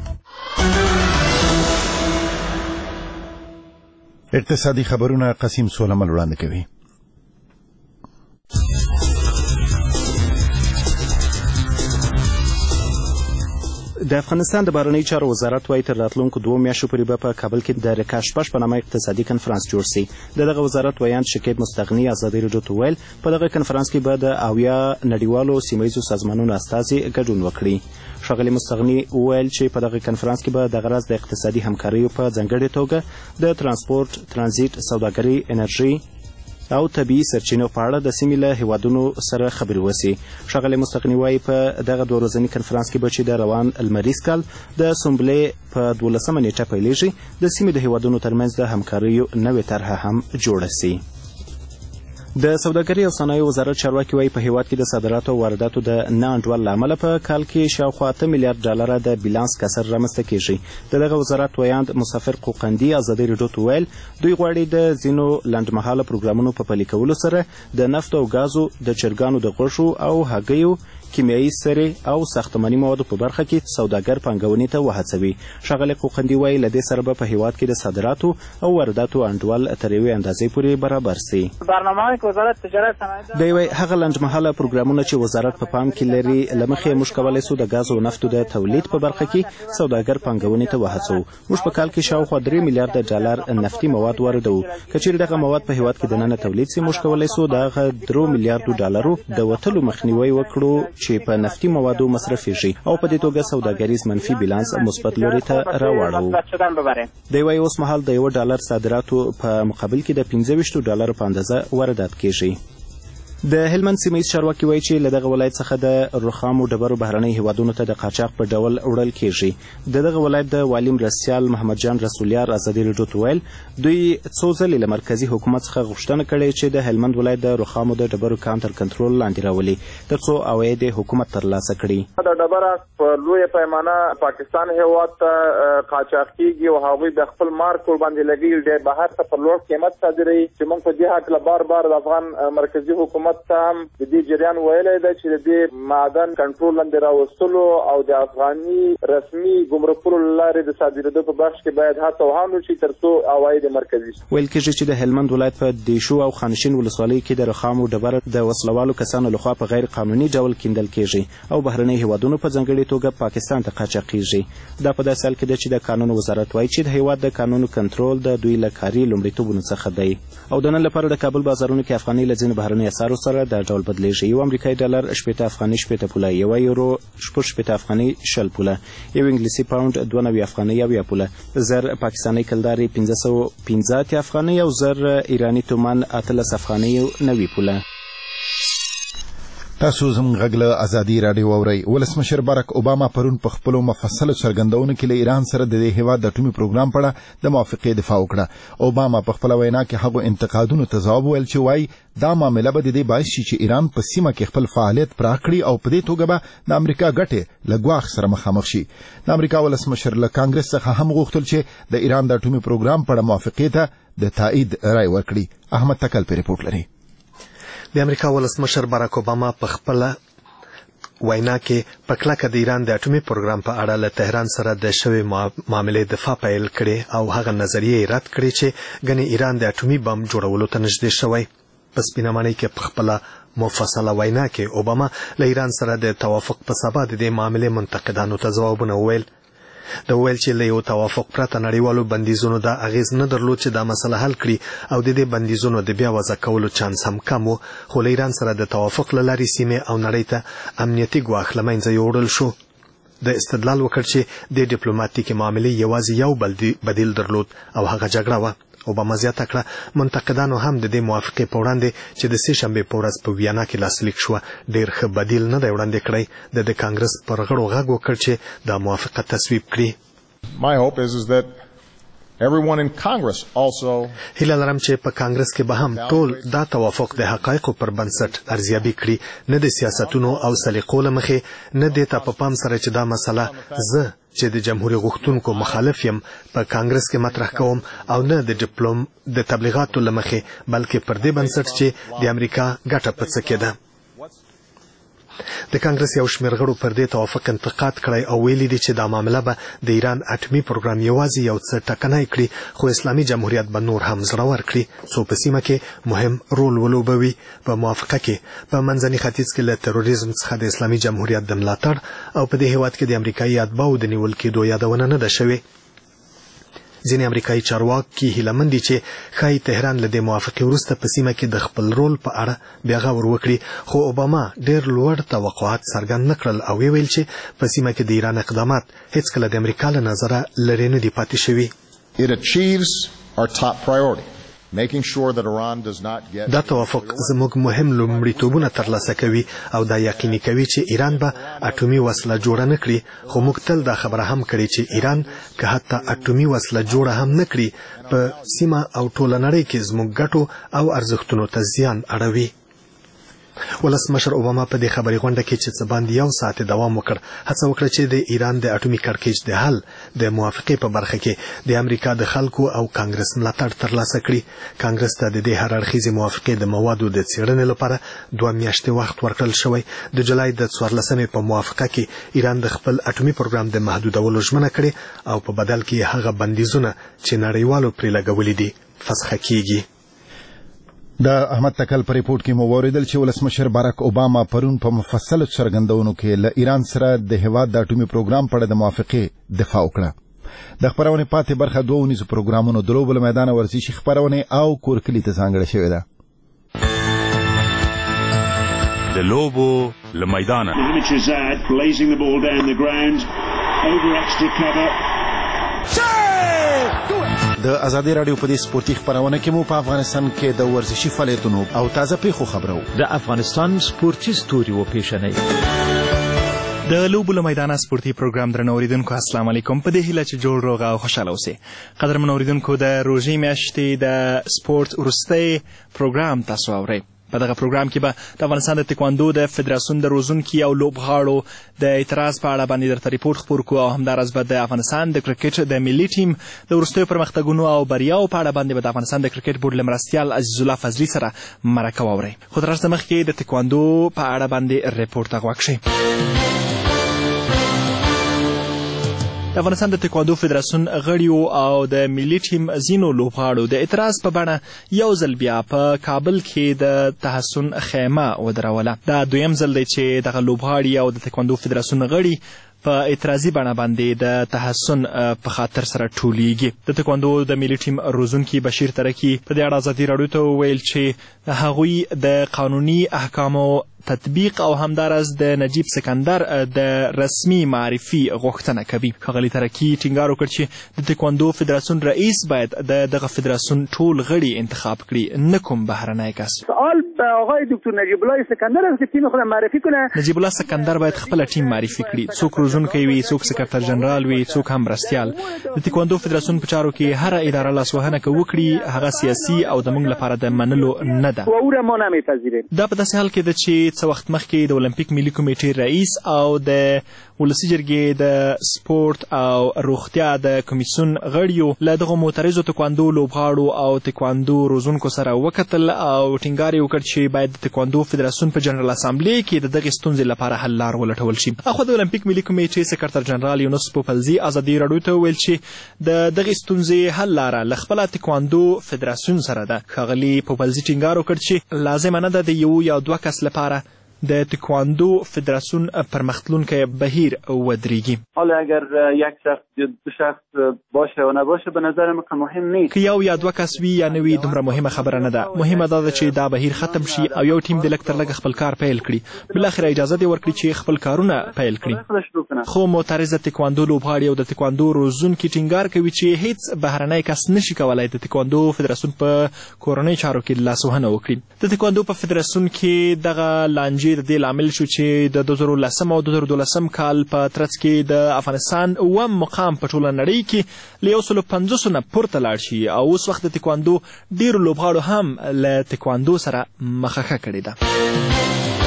اقتصادي خبرونه قسیم سولمل وړاندې کوي. د افغانستان د بهرنیو چارو وزارت وایي تر راتلونکو دوو میاشتو پورې به په کابل کې د ریکا شپږ په نامه اقتصادي کنفرانس جوړ سي. د دغه وزارت ویان شکیب مستغني ازادي راډیو ته ویل په دغه کنفرانس کې به د اویا نړیوالو سیمه ییزو سازمانونو استازي ګډون وکړي. ښاغلي مستغني وویل چې په دغه کنفرانس کې به دغه راز د اقتصادي همکاریو په ځانګړې توګه د ترانسپورت، ترانزیت، سوداګري، انرژي او طبیعي سرچینو په اړه د سیمې له هیوادونو سره خبرې وسي. ښاغلی مستغني وایي په دغه دوه ورځني کنفرانس کې به چې د روان لمریز کال د سنبلې په دولسمه نیټه پیلیږي د سیمې د هیوادونو ترمنځ د همکاریو نوې طرحه هم جوړه سي. د سوداګرۍ او صنایعو وزارت چارواکي وایي په هیواد کې د صادراتو او وارداتو د نه انډول له امله په کال کې شاوخوا اته میلیارډ ډالره د بیلانس کسر رامنځته کیږي. د دغه وزارت ویاند مسافر قوقندي ازادي راډیو ته ویل دوی غواړي د ځینو لنډمهاله پروګرامونو په پلي کولو سره د نفتو او ګازو، د چرګانو د غوښو او هګیو، کیمیاوي سرې او ساختماني موادو په برخه کې سوداګر پانګونې ته وهڅوي. ښاغلی قوقندي وایي له دې سره به په هیواد کې د صادراتو او وارداتو انډول تر یوې اندازې پورې برابر سي. برنامه‌ای که وزارت تجارت صنایع د یوې هغه لنډمهاله پروګرامونه چې وزارت په پام کې لري له مخې موږ کولی سو د ګاز او نفتو د تولید په برخه کې سوداګر پانګونې ته وهڅوو. موږ په کال کې شاوخوا درې میلیارده ډالر نفتي مواد واردوو. که چیرې دغه مواد په هیواد کې دننه تولید سي، موږ کولی سو د هغه درو میلیارډو ډالرو د وتلو مخنیوی وکړو چې په نفتي موادو مصرفیږي او په دې توګه سوداګریز منفي بیلانس مثبت لوري ته راواړوو. د یوې اوس مهال د یوه ډالر صادراتو په مقابل کې د پنځه ویشتو ډالرو په اندازه واردات کیږي. د هلمند سیمه ییز چارواکي وایي چې له دغه ولایت څخه د رخامو ډبرو بهرنۍ هیوادونو ته د قاچاق په ډول وړل کیږي. د دغه ولایت د والي مرستیال محمد جان رسولیار ازادي راډیو ته ویل دوی څو ځلې له مرکزي حکومت څخه غوښتنه کړې چې د هلمند ولایت د رخامو د ډبرو کام تر کنټرول لاندې راولي ترڅو عواید حکومت ترلاسه کړي. د ډبره په لویه پیمانه پاکستان هیواد ته قاچاق کیږي او هغوی د خپل مارک باندې لګي ډېر بهر ته په لوړ قیمت صادروي چې موږ په دې هکله بار بار د افغان مرکزي حکومت ته هم د دې جریان ویلی دی چې د دې معدن کنټرول لاندې راوستلو او د افغاني رسمي ګمرکونو له لارې د صادرېدو په بخش کې باید هڅه وهڅول وشي تر څو عواید مرکزي شي. ویل کېږي چې د هلمند ولایت په دیشو او خانشین ولسوالیو کې د رخامو ډبره د وسلوالو کسانو لخوا په غیر قانوني ډول کیندل کېږي او بهرنۍ هیوادونو په ځانګړې توګه پاکستان ته قاچاقېږي. دا په داسې حال کې ده چې د قانون وزارت وایي چې د هیواد د قانون کنټرول د دوی له کاري لومړیتوبونو څخه دی. او د نن لپاره د کابل بازارونو کې افغانۍ له ځینو بهرنیو اسعارو سره د ډول بدلیږي. یو امریکایي ډالر شپېته افغانۍ شپېته پوله، یوه یورو شپږ شپېته افغانۍ شل پوله، یو انګلیسي پاونډ دوه نوي افغانۍ اویا پوله، زر پاکستاني کلدارې پنځه سوه پنځه اتیا افغانۍ او زر ایراني تومان اتلس افغانۍ نوي پوله. تاسو زموږ غږ له ازادي راډیو اورئ. ولسمشر بارک اوباما پرون په خپلو مفصلو څرګندونو کې له ایران سره د دې هیواد د اټومي پروګرام په اړه د موافقې دفاع وکړه. اوباما په خپله وینا کې هغو انتقادونو ته ځواب وویل چې وایي دا معامله به د دې باعث شي چې ایران په سیمه کې خپل فعالیت پراخ کړي او په دې توګه به د امریکا ګټې له ګواښ سره مخامخ شي. د امریکا ولسمشر له کانګرس څخه هم غوښتل چې د ایران د اټومي پروګرام په اړه موافقې ته د تایید رای ورکړي. احمد تکل په ریپورټ لري. د امریکا ولسمشر باراک اوباما په خپله وینا کې په کلکه د ایران د اټومي پروګرام په اړه له تهران سره د شوې معاملې دفاع پیل کړې او هغه نظریې رد کړې چې ګنې ایران د اټومي بم جوړولو ته نږدې شوی. په سپینه ماڼۍ کې په خپله مفصله وینا کې اوباما له ایران سره د توافق په سبا د دې معاملې منتقدانو ته ځوابونه وویل. د ویل چې له یو توافق پرته نړیوالو بندیزونو دا اغیز نه درلود چې دا مسله حل کړي او د دې بندیزونو د بیا وضع کولو چانس هم کم و، خو له ایران سره د توافق له لارې سیمې او نړۍ ته امنیتي ګواښ له منځه یوړل شو. د استدلال وکړ چې د ډیپلوماتیکي معاملې یوازې یو بدیل درلود او هغه جګړه وه. اوباما زیاته کړه منتقدانو هم د دې موافقې په وړاندې چې د سې شنبې په ورځ په ویانا کې لاسلیک شوه ډېر ښه بدیل نه دی وړاندې کړی. د د کانګرس پر غړو غږ وکړ چې دا موافقه تصویب کړي. My hope is, is that everyone in Congress also هیله لرم چې په کانګرس کې به هم ټول دا توافق د حقایقو پر بنسټ ارزیابي کړي، نه د سیاستونو او سلیقو له مخې، نه دې ته په پام سره چې دا مسله زه چې د جمهوریت غوښتونکو مخالف یم په کانګرس کې مطرح کوم او نه د ډیپلوم د تبلیغاتو له مخې، بلکې پر دې بنسټ چې د امریکا ګټه په څه کې ده. د کانګرس یو شمېر غړو پر دې توافق انتقاد کړی او ویلي دي چې دا معامله به د ایران اټومي پروګرام یوازې یو څه ټکنی کړي، خو اسلامي جمهوریت به نور هم زړور کړي څو په سیمه کې مهم رول ولوبوي. په موافقه کې په منځني ختیځ کې له تروریزم څخه د اسلامي جمهوریت د ملاتړ او په دې هیواد کې د امریکایي اتباعو د نیول کېدو یادونه نه ده شوې. ځینې امریکایي چارواکي هیله مند دي چې ښایي تهران له دې موافقې وروسته په سیمه کې د خپل رول په اړه بیا غور وکړي، خو اوباما ډېر لوړ توقعات څرګند نه کړل او ویل چې په سیمه کې د ایران اقدامات هیڅکله د امریکا له نظره لرې نه دي پاتې شوي. It achieves our top priority. Making sure that Iran does not get دا توافق زموږ مهم لومړیتوبونه ترلاسه کوي او دا یقیني کوي چې ایران به اټومي وسله جوړه نه کړي، خو موږ تل دا خبره هم کړې چې ایران که حتی اټومي وسله جوړه هم نه کړي په سیمه او ټوله نړۍ کې زموږ ګټو او ارزښتونو ته زیان اړوي. ولسمشر اوباما په دې خبري غونډه کې چې څه باندې یو ساعت دوام وکړ هڅه وکړه چې د ایران د اټومي کړکېچ د حل د موافقې په برخه کې د امریکا د خلکو او کانګرس ملاتړ ترلاسه کړي. کانګرس ته د دې هر اړخیزې موافقې د موادو د څېړنې لپاره دوه میاشتې وخت ورکړل شوی. د جولای د څوارلسمې په موافقه کې ایران د خپل اټومي پروګرام د محدودولو ژمنه کړې او په بدل کې هغه بندیزونه چې نړیوالو پرې لګولي دي فسخه کیږي. د احمد تکل په ریپورت کې مو واوریدل چې ولسمشر باراک اوباما پرون په مفصل څرګندونو کې له ایران سره د هیواد د اټومي پروګرام په اړه د موافقې دفاع وکړه. د خبرونې پاتې برخه دوه ونیزو پروګرامونو د لوبو له میدانه ورزشي خبرونه او کورکلي ته ځانګړې شوې ده. د لوبو له میدانه د ازادي رادیو په دې سپورتي خبرونه کې مو په افغانستان کې د ورزشي فعالیتونو او تازه پیښو خبرو د افغانستان سپورتي ستوري و پیښنې د لوبو له میدانه سپورتي پروګرام درنو اوریدونکو السلام علیکم. په دې هیله چې جوړ روغ او خوشاله اوسئ. قدرمن اوریدونکو د روژې میاشتې د سپورت وروستی پروګرام تاسو اورئ. په دغه پروګرام کې به د افغانستان د تکواندو د فدراسیون د روزونکي او لوبغاړو د اعتراض په اړه باندې درته ریپورټ خپور کړو او همداراز به د افغانستان د کرکټ د ملي ټیم د وروستیو پرمختګونو او بریاو په اړه باندې به د افغانستان د کرکټ بورډ له مرستیال عزیز الله فضلي سره مرکه واورئ. خو تر هغه مخکې د تکواندو په اړه باندې ریپورټ ته غوږ شئ. د افغانستان د تکواندو فدراسیون غړیو او د ملي ټیم ځینو لوبغاړو د اعتراض په بڼه یو ځل بیا په کابل کې د تحسن خیمه ودروله. دا دویم ځل دی چې دغه لوبغاړي او د تکواندو فدراسیون غړي په اعتراضي بڼه باندې د تحسن په خاطر سره ټولیږي. د تکواندو د ملي ټیم روزونکي بشیر ترکي په دې اړه ازادي راډیو ته وویل چې هغوی د قانوني احکامو تطبیق او همداراز د نجیب سکندر د رسمي معرفي غوښتنه کوي. ښاغلي ترکي ټینګار وکړ چې د تکواندو فدراسیون رئیس باید د دغه فدراسیون ټول غړي انتخاب کړي، نه کوم بهرنی کس. سوال به آقای دکتر نجیب الله سکندر است که تیم خود معرفی کنه. نجیب الله سکندر باید خپل ټیم معرفي کړي، څوک روزونکی وي، څوک سکرتر جنرال وي، څوک هم مرستیال. د تکواندو فدراسیون په چارو کې هر اداره لاسوهنه که وکړي هغه سیاسي او د موږ لپاره د منلو نه ده. او را ما نمیپذیریم. دا په داسې حال کې ده چې څه وخت مخکې د اولمپیک ملي کمیټې رئیس او د ولسي جرګې د سپورت او روغتیا د کمیسیون غړیو له دغو معترضو تکواندو لوبغاړو او تکواندو روزونکو سره وکتل او ټینګار یې وکړ چې باید د تکواندو فدراسیون په جنرال اسامبلې کې د دغې ستونزې لپاره حل لار ولټول شي. اخوا د اولمپیک ملي کمیټې سکرتر جنرال یونس پوپلزي ازادي راډیو ته وویل چې د دغې ستونزې حل لاره له خپله تکواندو فدراسیون سره ده. ښاغلي پوپلزي ټینګار وکړ چې لازمه نه ده د یو یا دوه کس لپاره د تکواندو فدراسیون پرمختلونکی بهیر ودریږي. حالا اگر یک شخص یا دو شخص باشه و نباشه به نظر من مهم نیست. که یو یا دوه کس وي یا نه وي دومره مهمه خبره نه ده. مهمه دا ده چې دا بهیر ختم شي او یو ټیم د لږ تر لږه خپل کار پیل کړي. بالاخره اجازه دې ورکړي چې خپل کارونه پیل کړي. خو معترض تکواندو لوبغاړي او د تکواندو روزونکي ټینګار کوي چې هیڅ بهرنی کس نشي کولای د تکواندو فدراسیون په کورنۍ چارو کې لاسوهنه وکړي. د تکواندو په فدراسیون کې دغه لانجې د دې لامل شو چې د دوه زره لسم او دوه زره دولسم کال په ترڅ کې د افغانستان اووم مقام په ټوله نړۍ کې له یو سلو پنځوسو نه پورته لاړ شي او اوس وخت د تکواندو ډېرو لوبغاړو هم له تکواندو سره مخه کړې ده.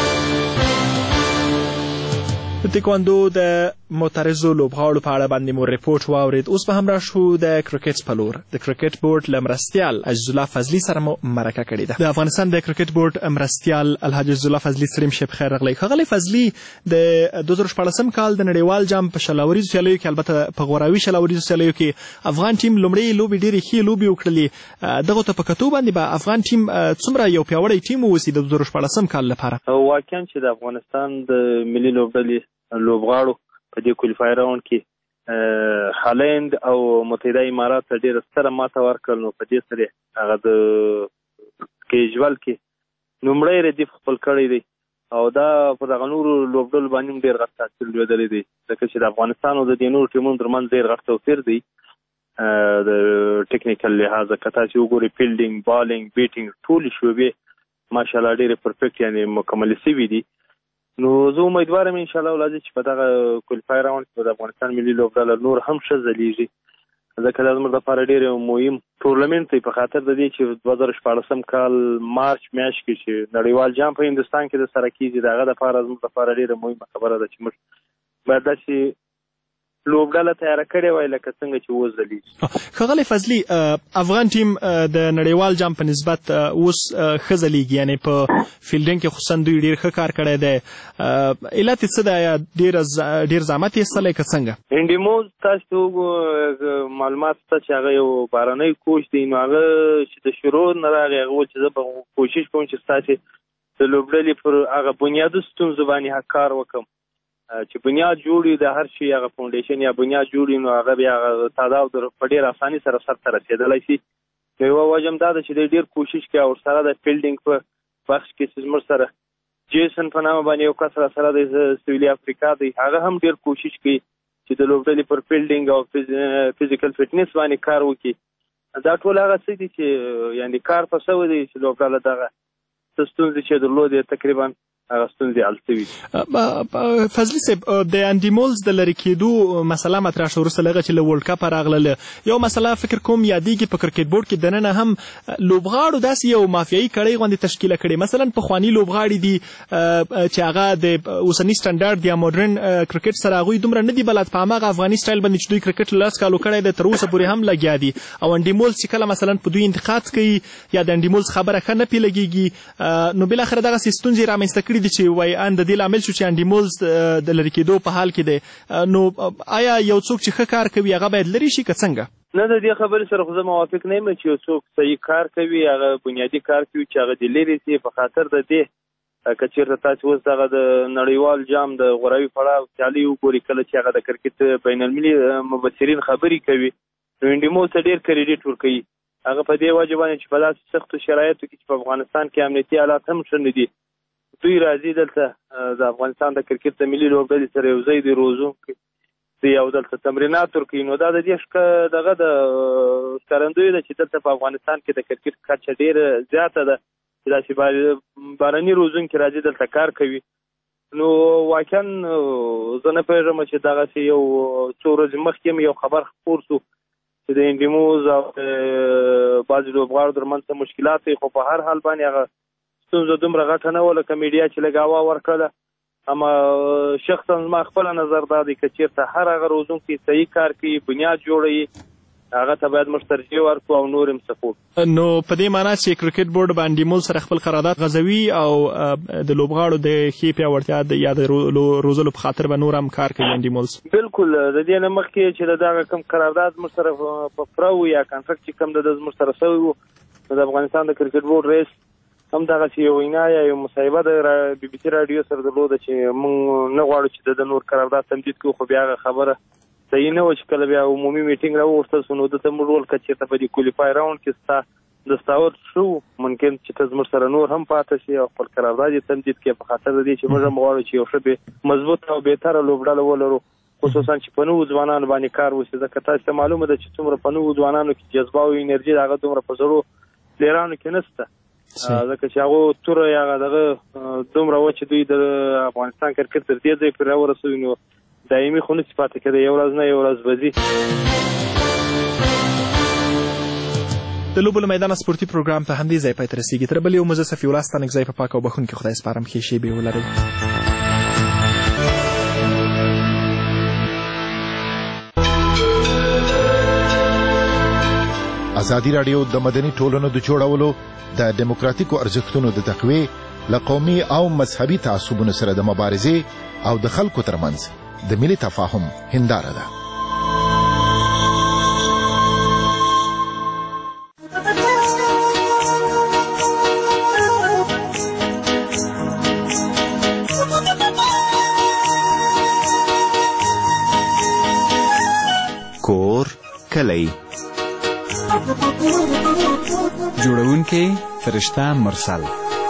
د تکواندو د معترضو لوبغاړو په اړه باندې مو ریپورټ واورید. اوس به هم راشو د کرکټ په لور. د کرکټ بورډ له مرستیال عزیز الله فضلي سره مو مرکه کړې ده. د افغانستان د کرکټ بورډ مرستیال الحاج عزیز الله فضلي سریم شپ خیر راغلی. ښاغلی فضلي د دوه زره شپاړسم کال د نړیوال جام په شلاوریزو سیالیو کې البته په غوراوي شلاوریزو سیالیو کې افغان ټیم لومړۍ لوبې ډېرې ښې لوبې وکړلې. دغو ته په کتو باندې به افغان ټیم څومره یو پیاوړی ټیم واوسي د دوه زره شپاړسم کال لپاره؟ واقعا چې د افغانستان د ملي لوبډلې لوبغاړو په دې کوالیفایر راوند کې هالند او متحده امارات ته ډېره ستره ماته ورکړل. نو په دې سره هغه د کیژوال کې لومړی ردیف خپل کړی دی او دا په دغه نورو لوبډلو باندې هم ډېر غټ تاثیر لوېدلی دی ځکه چې د افغانستان او د دې نورو ټیمونو ترمنځ ډېر غټ توپیر دی د ټیکنیکل لحاظه. که تاسې وګورئ فیلډینګ، بالینګ، بیټینګ ټولې شعبې ماشاءالله ډېرې پرفیکټ یعنې مکملې سوي دي. نو زه امیدوارم انشاءالله ولازم چې په دغه کوالیفایر راوند کې د افغانستان ملي لوبډله نور هم ښه ځلیږي ځکه دا زموږ لپاره ډېر مهم ټورنمنټ دی په خاطر د دې چې دوه زره شپاړسم کال مارچ میاشت کې چې نړیوال جام په هندوستان کې د سره کېږي د هغه دپاره زموږ لپاره ډېره مهمه خبره ده چې موږ باید داسې لوبډله تیاره کړې وای لکه څنګه چې اوس ځلیږي. ښاغلی فضلي، افغان ټیم د نړیوال جام په نسبت اوس ښه ځلیږي، یعنې په فیلډینګ کې خصوصا دوی ډېر ښه کار کړی دی. علت یې څه دی؟ یا ډېر زحمت یې ایستلی که څنګه؟ انډیموز تاسو ته معلومات شته چې هغه یو بهرنی کوچ دی، نو هغه چې د شروع نه راغی هغه وویل چې زه به کوشش کوم چې ستاسې د لوبډلې پر هغه بنیادي ستونزو باندې کار وکړم چې بنیاد جوړي د هر شي هغه فاونډیشن یا بنیاد جوړي، نو هغه بیا هغه تداو در په ډېر اساني سره سرته رسېدلی شي. نو یوه وجه هم دا ده چې دی ډېر کوشش کوي او سره د فیلډینګ په بخش کې چې زموږ سره جیسن په نامه باندې یو کس راسره د سویلي افریقا دی، هغه هم ډېر کوشش کوي چې د لوبډلې پر فیلډینګ او فزیکل فټنس باندې کار وکړي. دا ټول هغه څه دي چې یعنې کار په سوی دی چې لوبډله دغه څه ستونزې چې درلودې تقریبا هغه ستونزې حل شوي. فضلي صاحب، د انډیمولز د لرې کېدو مسله مطرح شوه وروسته له هغه چې له ورلډ کپه راغله. یو مسله فکر کوم یادېږي په کرکټ بورډ کې دننه هم لوبغاړو داسې یو مافیایي کړۍ غوندې تشکیله کړې. مثلا پخواني لوبغاړي دي چې هغه د اوسني سټنډارډ یا مډرن کرکټ سره هغوی دومره نه دي بلد په هماغه افغاني سټایل باندې چې دوی کرکټ له لس کالو کړی دی تر اوسه پورې هم لګیا دي. او انډیمولز چې کله مثلا په دوی انتقاد کوي یا د انډیمولز خبره ښه نه پې لګېږي، نو بالاخره دغسې ستونزې رامنځته کړي دي چې وایي ان د دې لامل شو چې انډیمولز د لرې کېدو په حال کې دی. نو آیا یو څوک چې ښه کار کوي هغه باید لرې شي که څنګه؟ نه، د دې خبرې سره خو زه موافق نه یم چې یو څوک صحیح کار کوي هغه بنیادي کار کوي چې هغه دې لرې شي. په خاطر د دې که چېرته تاسې اوس دغه د نړیوال جام د غوراوي پړاو سیالۍ وګورئ، کله چې هغه د کرکټ بین المللي مبصرین خبرې کوي نو انډیمولز ته ډېر کریډیټ ورکوي. هغه په دې وجه باندې چې په داسې سختو شرایطو کې چې په افغانستان کې امنیتي حالات هم ښه نه دي، دوی راځي دلته د افغانستان د کرکټ د ملي لوبډلې سره یو ځای دی روزونکي دی او دلته تمرینات ورکوي. نو دا د دې دغه د ښکارندوی ده چې دلته په افغانستان کې د کرکټ کچه ډېره زیاته ده چې داسې بهرني روزونکي راځي دلته کار کوي. نو واقعا زه نه پوهېږم چې دغسې یو څو ورځې مخکې هم یو خبر خپور شو چې د انډیموز او بعضې لوبغاړو ترمنځ څه مشکلات وي، خو په هر حال باندې هغه ستونزه دومره غټه نه وه لکه میډیا چې لږ هوا ورکړله. اما شخصا زما خپله نظر دا دی که چېرته هر هغه روزونکی صحیح کار کوي، بنیاد جوړوي، هغه ته باید موږ ترجیح ورکړو او نور هم سپورټ. نو په دې معنا چې کرکټ بورډ به انډیمول سره خپل قرارداد غځوي او د لوبغاړو د ښې پیاوړتیا یا د روزلو په خاطر به نور هم کار کوي انډیمولز؟ بلکل، د دې نه مخکې چې د دغه کوم قرارداد موږ سره په پوره و یا کانټرکټ چې کوم د ده زموږ سره شوی و، د افغانستان د کرکټ بورډ رئیس هم دغسې یو وینا یا یو مصاحبه د بي بي سي راډیو سره درلوده چې موږ نه غواړو چې د نور قرارداد تمدید کړو، خو بیا هغه خبره صحیح نه وه چې کله بیا عمومي میټینګ راوغوښتل سو نو ده ته موږ وویل که چېرته په دې کولیفای راوند کې ستا دستاورد شو ممکن چې ته زموږ سره نور هم پاته شي او خپل قرارداد یې تمدید کړې په خاطر د دې چې موږ هم غواړو چې یو ښه مضبوط او بهتره لوبډله ولرو، خصوصا چې په نوو ځوانانو باندې کار وشي. ځکه تاسو ته معلومه ده چې څومره په نوو ځوانانو کې جذبه او انرژي د هغه دومره په زړو پلیرانو کې نشته، ځکه چې هغه توره یا هغه دغه دومره وه چې دوی د افغانستان کرکټ تر دې ځای پورې راورسوي نو دایمي خو نشي پاتې کېدی، یو ورځ نه یو ورځ به ځي. د لوبو له میدانه سپورتي پروګرام په همدې ځای پای ته رسېږي. تر بل یو مزه صفي ولس ته نږدې په پاک او بښونکي خدای سپارم. ښې شېبې ولرئ. ازادي راډیو د مدني ټولنو د جوړولو د دیموکراتیکو ارزښتونو د تقویې له قومي او مذهبي تعصبونو سره د مبارزې او د خلکو ترمنځ د ملي تفاهم هنداره ده. کور کلی جوړونکی فرشته مرسل.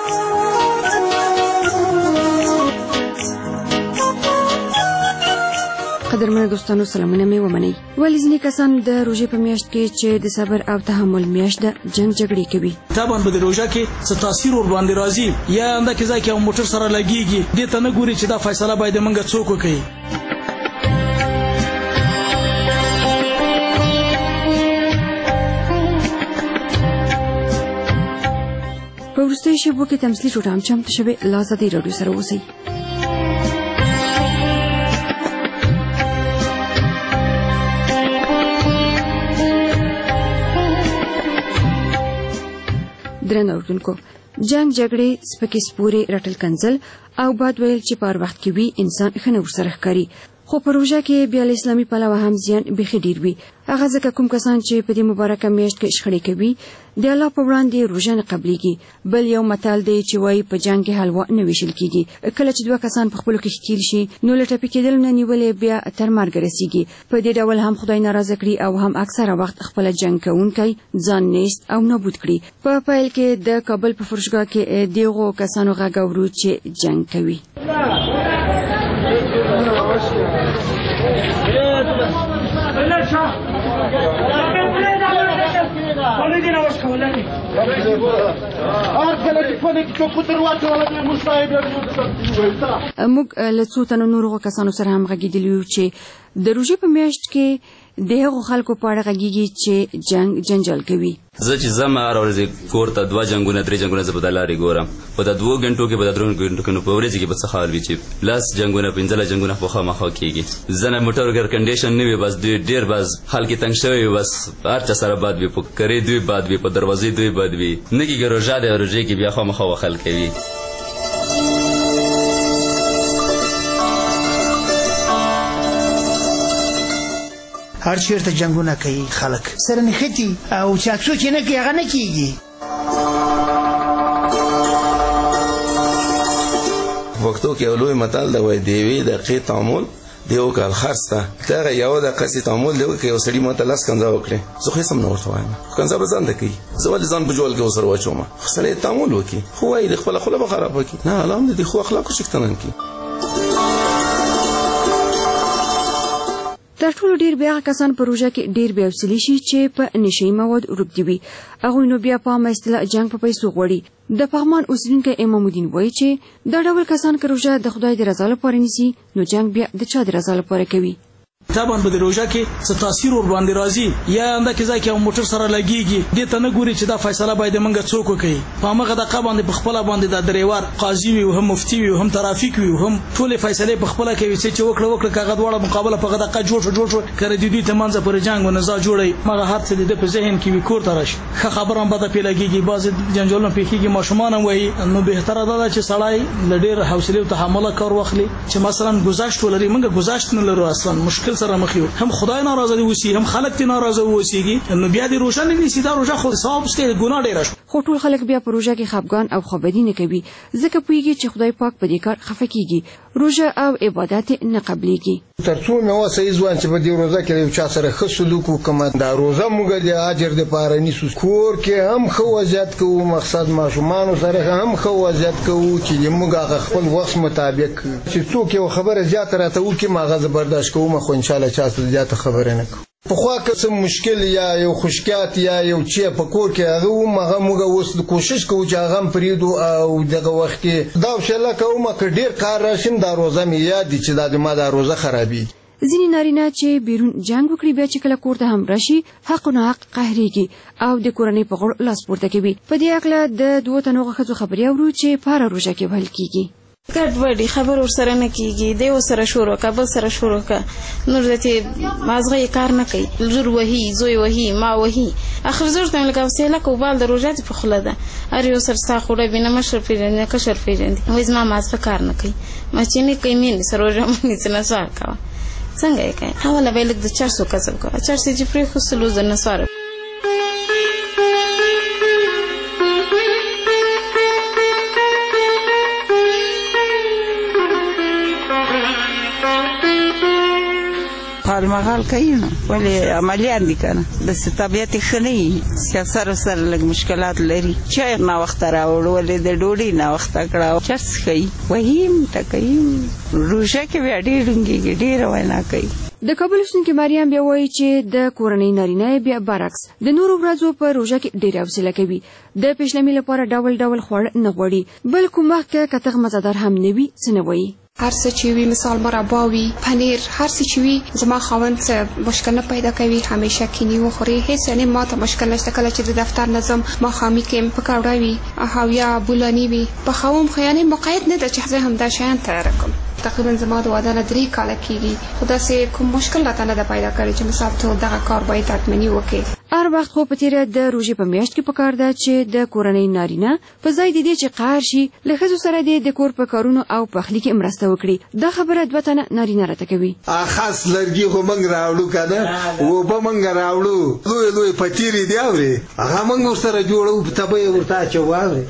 قدرمنو دوستانو سلامونه مې ومنئ. ولې ځینې کسان د روژې په میاشت کې چې د صبر او تحمل میاشت ده جنګ جګړې کوي. طبعا به د روژه کې څه تاثیر ور باندې راځي یا انده کې ځای کې یو موټر سره لګېږي دې ته نه ګوري چې دا فیصله باید موږ څوک وکړي. په وروستیو شېبو کې تمثیلي ټوټه هم چمتو شوې. له ازادي راډیو سره اوسئ. درنو اوردونکو جنگ جګړې سپکې سپورې رټل کنځل او باد ویل چې په وخت کې وی انسان ښه نه ورسره ښکاري خو په روژه کې بیا له اسلامي پلوه هم زیان بیخي ډیر وي هغه ځکه کوم کسان چې په دې مبارکه میاشت کې شخړې کوي د الله په وړاندې روژه نه قبليږي بل یو متل دی چې وایي په جنگ کې حلوا نه ویشل کیږي کله چې دوه کسان په خپلو کې ښکیل شي نو له ټپي کېدل نه نیولې بیا تر مرګ رسیږي په دې ډول هم خدای ناراضه کړي او هم اکثره وخت خپل جنگ کوونکی ځان نیست او نابود کړي په پیل کې د کابل په فرشګاه کې دیغو کسانو غږ اورو چې جنگ کوي موږ له څو تنو نورو کسانو سره هم غږیدلی یو چې د روژې په میاشت کې د هغو خلکو په اړه غږیږي چې جنگ جنجال کوي زه چې ځم هره ورځ کور ته دوه جنګونه درې جنګونه زه په دا لارې ګورم په دا دوو غنټو کې په دا درو غنټو کې نو په ورځ کې به څه حال وي چې لاس جنګونه پنځله جنګونه خو خامخا کېږي زه نه موټر ګر کنډیشن نه وي بس دوی ډېر بس خلک تنګ شوی وي بس هر چا سره باد وي په کرې دوی باد وي په دروازې دوی باد وي نه کېږي روژه دی روژې کې بیا خامخا وخل کوي هر چیرته جنگونه کوي خلک سره نښتي او چې څوک یې نه کوي هغه نه کېږي پښتو کې یو لوی متل دی وایي د یوې دقیقې تعامل د یو کال خرڅ ته دغه یوه دقیقې تعامل دی که یو سړي ماته لس کنځه وکړي زه خو هېڅ هم نه ورته وایم خو کنځه به ځان ته کوي زه ولې ځان په جوال کې ورسره واچوم خو سړی تعامل وکړي خو وایي د خپله خوله به خرابه کړي نه الله هم د ښو اخلاقو څښتنان کړي تر ټولو ډیر بیا کسان په روژه کې ډیر بیا وسلی شي چې په نشي مواد روبدي وي هغه نو بیا په مستله جنگ په پیسو غوړي د پغمان اوسیدونکو امام الدین وایي چې دا ډول کسان که روژه د خدای د رضا لپاره نیسي نو جنگ بیا د چا د رضا لپاره کوي طبعا به د روژه کې څه تاثیر ور باندې راځي یا انده کې ځکه یو موټر سره لګيږي دې ته نه ګوري چې دا فیصله باید منګه څوک کوي په هغه د قبان په خپل باندې د دریوار قاضي وي او هم مفتي وي او هم ترافیک وي او هم ټول فیصله په خپل کوي چې وکړه وکړه کاغذ وړه مقابله په دقه جوړ جوړ جوړ کړي دي دوی ته منځ پر جنگ او نزاع جوړي مغه هر څه د په ذهن کې وي کور ترش خبره هم بده پیلګيږي بعض جنجالونه پیخيږي ماشومان وایي نو به تر دا چې سړی لډیر حوصله او تحمل کار واخلي چې مثلا گذشت ولري منګه گذشت نه لرو اصلا مشکل سره مخ یو هم خدای ناراضه وسی هم خلک تی ناراضه وسیږي نو بیا د روژه نه نیسی دا روژه خو ثواب ستې ګناه ډیر شو خو ټول خلک بیا په روژه کې خفګان او خوابدي نه کوي ځکه پوهیږي چې خدای پاک په دې کار خفه کیږي روژه او عبادت نه قبليږي ترڅو مې واسه ځوان چې په دې روژه کې یو چا سره ښه سلوک وکړم دا روژه موږ د اجر د پاره نیسو کور کې هم ښه وضعیت کوو مقصد ماشومان سره هم ښه وضعیت کوو چې موږ خپل وخت مطابق چې څوک یو خبره زیات راته وکړي ماغه برداشت کوم خو ان شاء الله چا زیات خبره نه کوم په خوا کې څه مشکل یا یو خوشکات یا یو چې په کور کې هغه مغه موږ اوس کوشش کوو چې هغه پریدو او دغه وخت کې دا انشاءالله کوم ک ډیر کار راشم دا روزه مې یاد دي چې دا ما دا روزه خرابي ځینې نارینه چې بیرون جنگ وکړي بیا چې کله کور ته هم راشي حق نه حق قهريږي او د کورنۍ په غوړ لاس پورته کوي په دې اړه د دوه تنو غوښتو خبري اورو چې په روزه کې بهل کیږي ګډ وډي خبر ور سره نه کیږي دی سره شروع کا بل سره شروع کا نور دته مازغه کار نه کوي زور وਹੀ زوی وਹੀ ما وਹੀ اخر زور ته لکه وسیله کوبال د روزات په خله ده ار یو سر سا خوړه بینه مشر پیژنې کشر پیژنې وې زما مازغه کار نه کوي ما چې نه کوي مين سره روزه مې څه سوار کا څنګه یې کوي حواله به لګ د چارسو کسب کا چارسو چې پرې خو سلو زنه سوار حالمحال کوي نو ولې عملیان دي کنه د طبيعت خني سیاست سره لږ مشکلات لري چې نه وخت راوړ ولې د ډوډۍ نه وخت کړه چرس کوي وهیم تکیم روزه کې بیا ډېرږي ډېر وینا کوي د کابل اوسیدونکو مریم بیا وایي چې د کورنۍ نارینه بیا برعکس د نورو ورځو په روزه کې ډېر حوصله کوي د پېشلمي لپاره ډول ډول خوړ نه غوړي بل کوم وخت کې کتغ مزدار هم نوي سنوي هر څه چې وی مثال مربا وی پنیر هر څه چې وی زما خاوند څه مشکل نه پیدا کوي همیشه کینی و خوري هیڅ نه ماته مشکل نشته کله چې د دفتر نظم ما خامي کې پکاوړه وی او یا بولانی وی په خوم خیانه مقید نه د چې هم دا شیان تیار کوم تقریبا زما د واده نه درې کاله کېږي خو داسې کوم مشکل راته نه ده پیدا کړی چې مثال ته دغه کار باید حتمني وکړي. هر وخت خو په تیره د روژې په میاشت کې پکار ده چې د کورنۍ نارینه په ځای د دې چې قهر شي له ښځو سره د کور په کارونو او پخلي کې مرسته وکړي. دا خبره دوه تنه نارینه راته کوي. خاص لرګي خو موږ راوړو کنه اوبه موږ راوړو لوی لوی پتیرې دی اورې هغه موږ ورسره جوړو تبه یې ورته اچوو اورې.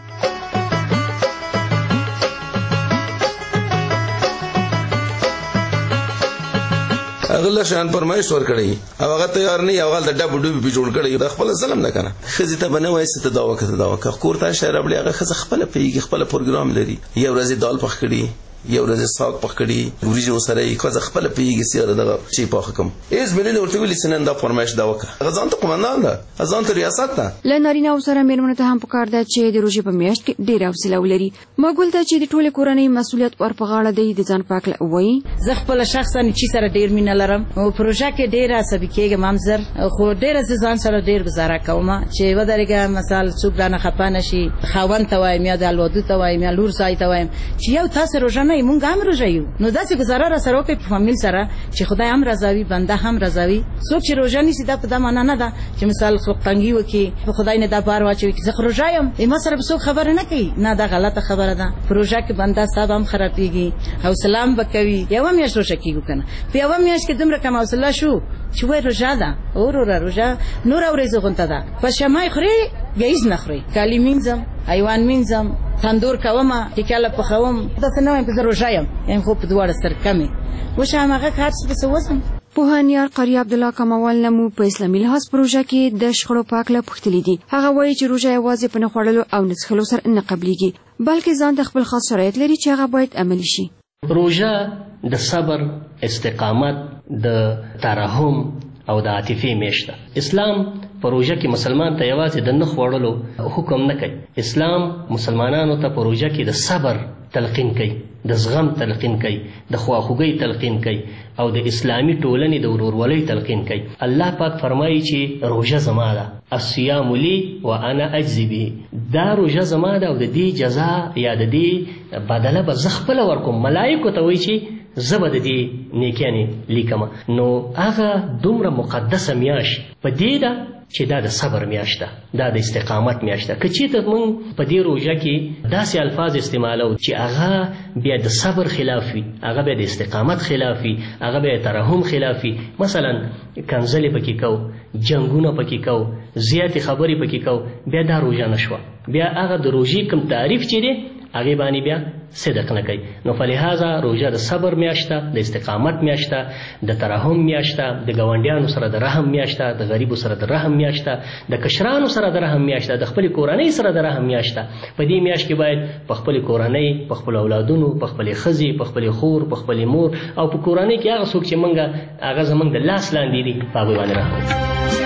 هغه شان فرمایش ورکړي او هغه تیار نه هغه د ډب ډوب په جوړ کړي د خپل ظلم نه کنه خزي ته بنه وایي ست دا وخت دا وخت کور ته شهر بلی هغه خزه خپل پیږي خپل پروګرام لري یو ورځ دال پخ کړي یو ورځ ساګ پخ کړي وريجو سره یې خزه خپل پیږي سیاره دغه چی پخ کوم ایس بلی ورته ویل سنن دا فرمایش دا وکړه غزان ته قومندان ده ځان ته ریاست ته لنارینه سره میرمنو ته هم پکار ده چې د روژې په میاشت کې ډیر حوصله ولري. مګول ته چې د ټوله کورنۍ مسؤلیت ور په غاړه دی د ځان پاک وایي. زه خپل شخصا چې سره ډیر مینه لرم او پروژه کې ډیر عصبي کېږم هم زر خو ډیر ځان سره ډیر گزاره کوم چې ودرېږه مثال څوک دانه خپانه شي خاوند ته وایم یا د الوادو ته وایم یا لور ځای ته وایم چې یو تاسو روژه نه مونږ هم روژه یو نو داسې گزاره را سره وکړي په فامیل سره چې خدای هم رضاوي بنده هم رضاوي. څوک چې روژه نیسي دا په دا معنا نه ده چې مثال خلقتنګي وکړي په خدای نه دا بار واچوي چې زه روژه یم ما سره به څوک خبره نه کوي نه دا غلطه خبره ده. پروژه کې بنده صاحب هم خرابېږي حوصله هم به کوي یوه میاشت روژه کېږو که نه په یوه میاشت کې دومره کم حوصله شو چې وایي روژه ده وروره روژه نوره ورځې غونته ده په شمای خوري ګیز نه خوري کالي مینځم حیوان مینځم تندور کومه ټیکاله پخوم داسې نه وایم که زه روژه یم یم خو په دواړه سر کمې اوس هماغه کار څه پسې وځم. پوهانیار قاری عبدالله کموال نمو په اسلامي لحاظ پروژه کې د شخړو په اړه پوښتلي دي. هغه وایي چې روژه یوازې په نه خوړلو او نه څښلو سره نه قبلېږي بلکې ځان ته خپل خاص شرایط لري چې هغه باید عملي شي. روژه د صبر استقامت د ترحم او د عاطفې میاشت ده. اسلام په روژه کې مسلمان ته یوازې د نه خوړلو حکم نه کوي. اسلام مسلمانانو ته په روژه کې د صبر تلقین کوي د زغم تلقین کوي د خواخوږۍ تلقین کوي او د اسلامي ټولنې د ورورولۍ تلقین کوي. الله پاک فرمایي چې روژه زما ده الصیام لی وانا اجزی به دا روژه زما ده او د دې جزا یا د دې بدله به زه خپله ورکوم. ملایکو ته وایي چې زه به د دې نیکیانې لیکمه. نو هغه دومره مقدسه میاشت په دې ده چې دا د صبر میاشت ده دا د استقامت میاشت ده. که چېرته موږ په دې روژه کې داسې الفاظ استعمالو چې هغه بیا د صبر خلاف وي هغه بیا د استقامت خلاف وي هغه بیا د ترحم خلاف وي مثلا کنځلې پکې کو جنګونه پکې کو زیاتې خبرې پکې کو بیا دا روژه نه شوه. بیا هغه د روژې کوم تعریف چې دی هغې باندې بیا صدق نه کوي. نو فلهذا روژه د صبر میاشت ده د استقامت میاشت ده د ترحم میاشت ده د ګاونډیانو سره د رحم میاشت ده د غریبو سره د رحم میاشت ده د کشرانو سره د رحم میاشت ده د خپلې کورنۍ سره د رحم میاشت ده. په دې میاشت کې باید په خپلې کورنۍ په خپلو اولادونو په خپلې ښځې په خپلې خور په خپلې مور او په کورنۍ کې هغه څوک چې موږ هغه زموږ د لاس لاندې دي په هغوی باندې رحم وکړو.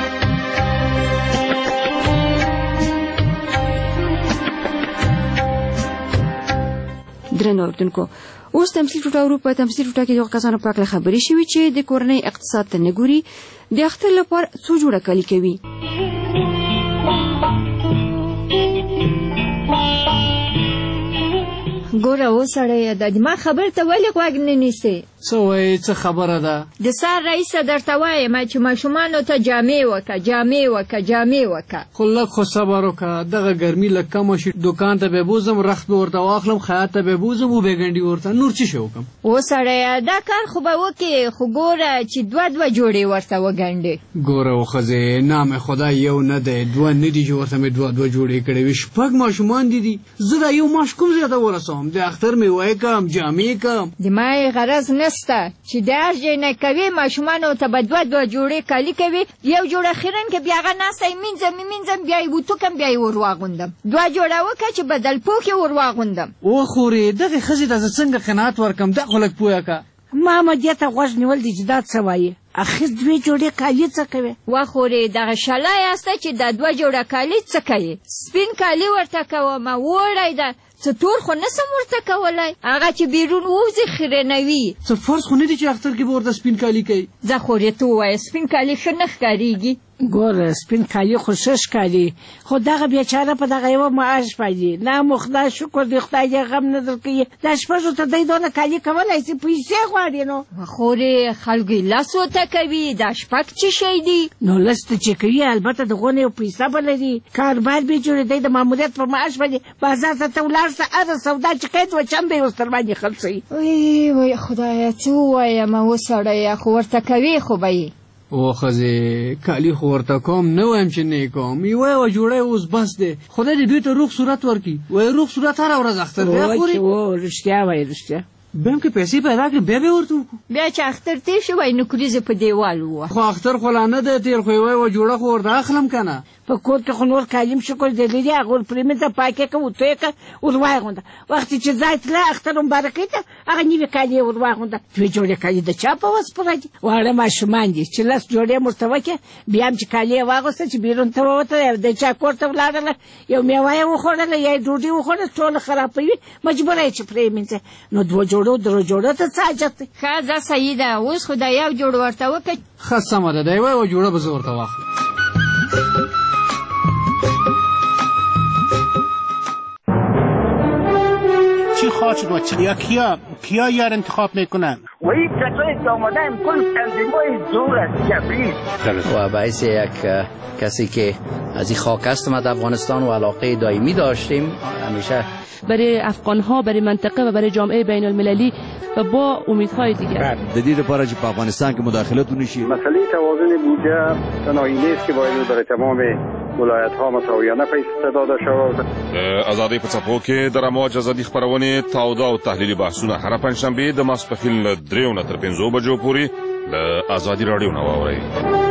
درنو اوریدونکو اوس تمثیل ټوټه ورو په تمثیل ټوټه کې د کسانو په اړه خبرې شوې چې د کورنۍ اقتصاد ته نه ګوري د اختر لپاره څو جوړه کالي کوي. ګوره وسړیه د ما خبر ته ولې غوږ نه نیسې؟ څه وایې څه خبره ده؟ د سار رئیسه درته وایم چې ماشومانو ته جامې وکړه جامې وکړه جامې وکړه. خو لږ خو صبر وکړه دغه ګرمي لږ کمه شي دوکان ته به بوځم رخت به ورته واخلم خیاط ته به بوځم وبېګنډي ورته نور څه شی وکړم؟ وسړیه دا کار خو به وکړې خو ګوره چې دوه دوه جوړې ورته وګنډې. ګوره وښځې نام خدای یو نه دی دوه نه دي چې ورته مې دوه دوه جوړې کړې وي شپږ ماشومان دي دي زه دا یو ماش کوم ځای ته ورسوم د اختر میوې کم جامې کم. د ما یې غرض نسته چې د هر ځای نه کوي ماشومانو ته به دوه دوه جوړې کالي کوي یو جوړه خیرن کې بیا هغه ناسته یې مینځم یې مینځم بیا یې وټوکم بیا یې ور واغوندم دوه جوړه وکړه چې بدل پوښ یې ور واغوندم. وخورې دغې ښځې ته زه څنګه قناعت ورکړم دا خو لږ پوه کړه. ما مه دې ته غوږ نیول دي چې دا څه وایي اخر دوې جوړې کالي څه کوي؟ وخورې دغه شله یاسته چې دا دوه جوړه کالي څه کوي؟ سپین کالي ورته کومه وړی ده څه تور خو نسم ورته کولی هغه چې بیرون ووځي خیرنوي. څه فرض خو نه دي چې اختر کې به ورته سپین کالي کوي؟ زه خورې ته ووایه سپین کالي ښه نه ښکارېږي ګوره سپین کالي خو ښه ښکاري خو دغه بیچاره په دغه یوه معاش پایي نه مو خدای شکر دی خدای دې غم نه درکوي دا شپږو ته دی دونه کالي کولی شي پیسې غواړي نو خورې خلکو یې لس ورته کوي دا شپږ څه شی دي نو لس ته چې کوي البته د غونې یو پیسه به لري کاروبار به جوړي دی د ماموریت په معاش باندې بازار ته ته ولاړ شه هره سودا چې کوي دوه چنده یې ورته باندې خرڅوي وی وی خدایه څه ووایم وسړیه خو ورته کوي خو به یې او ښځې کالي خو ورته کوم نه وایم چې نه یې کوم یوه یوه جوړه اوس بس دی خدای دې دوی ته روغ صورت ورکړي وایي روغ صورت هره ورځ اختر بیا خوري او رښتیا وایي رښتیا بیا هم که پیسې پیدا کړې بیا به یې ورته وکړو بیا چې اختر تېر شو وایي نوکریزې په دیوال ووه خو اختر خو لا نه دی تېر خو یوه یوه جوړه خو ورته اخلم که نه په کور کې خو نور کالیم شکر دی لري هغه ور پرېمېږده پاکې که ور تویې که ور واغونده وخت چې ځای تله اختر مبارکۍ ته هغه نوي کالي یې ور واغونده دوې جوړې کالي د چا په وس پوره دي واړه ماشومان دي چې لس جوړې مو ورته وکړې بیا هم چې کالي یې واغوسته چې بیرون ته ووتله د چا کور ته ولاړله یو میوه یې وخوړله یا یې ډوډۍ وخوړله ټوله خرابوي مجبوره یې چې پرېمېږي نو دوه جوړو درو جوړو ته څه حاجت دی ښه ځه صحیح ده اوس خو دا یو جوړ ورته وکړه ښه سمه ده د یوه یوه جوړه به زه ورته واخلم چی خواهد شد و چی؟ یا کیا کیا یار انتخاب میکنن و این کسایی که آمدن کل تنظیمای زور است جبری و باعث یک کسی که از این خاک است ما در افغانستان و علاقه دائمی داشتیم همیشه برای افغانها برای منطقه و برای جامعه بین المللی و با امیدهای دیگر د دې لپاره چې په افغانستان کې مداخلت ونشي مسئله توازن بودجه تنهایی نیست که باید برای تمام ولایت ها مساویانه پیسې داده شود ازادي په څپو کې د رموج ازادي خبرونه تاوده او تحلیلي بحثونه هر پنځشنبه د ماسپښین له دریو نه تر پنځو بجو پورې د ازادي راډیو نه واورئ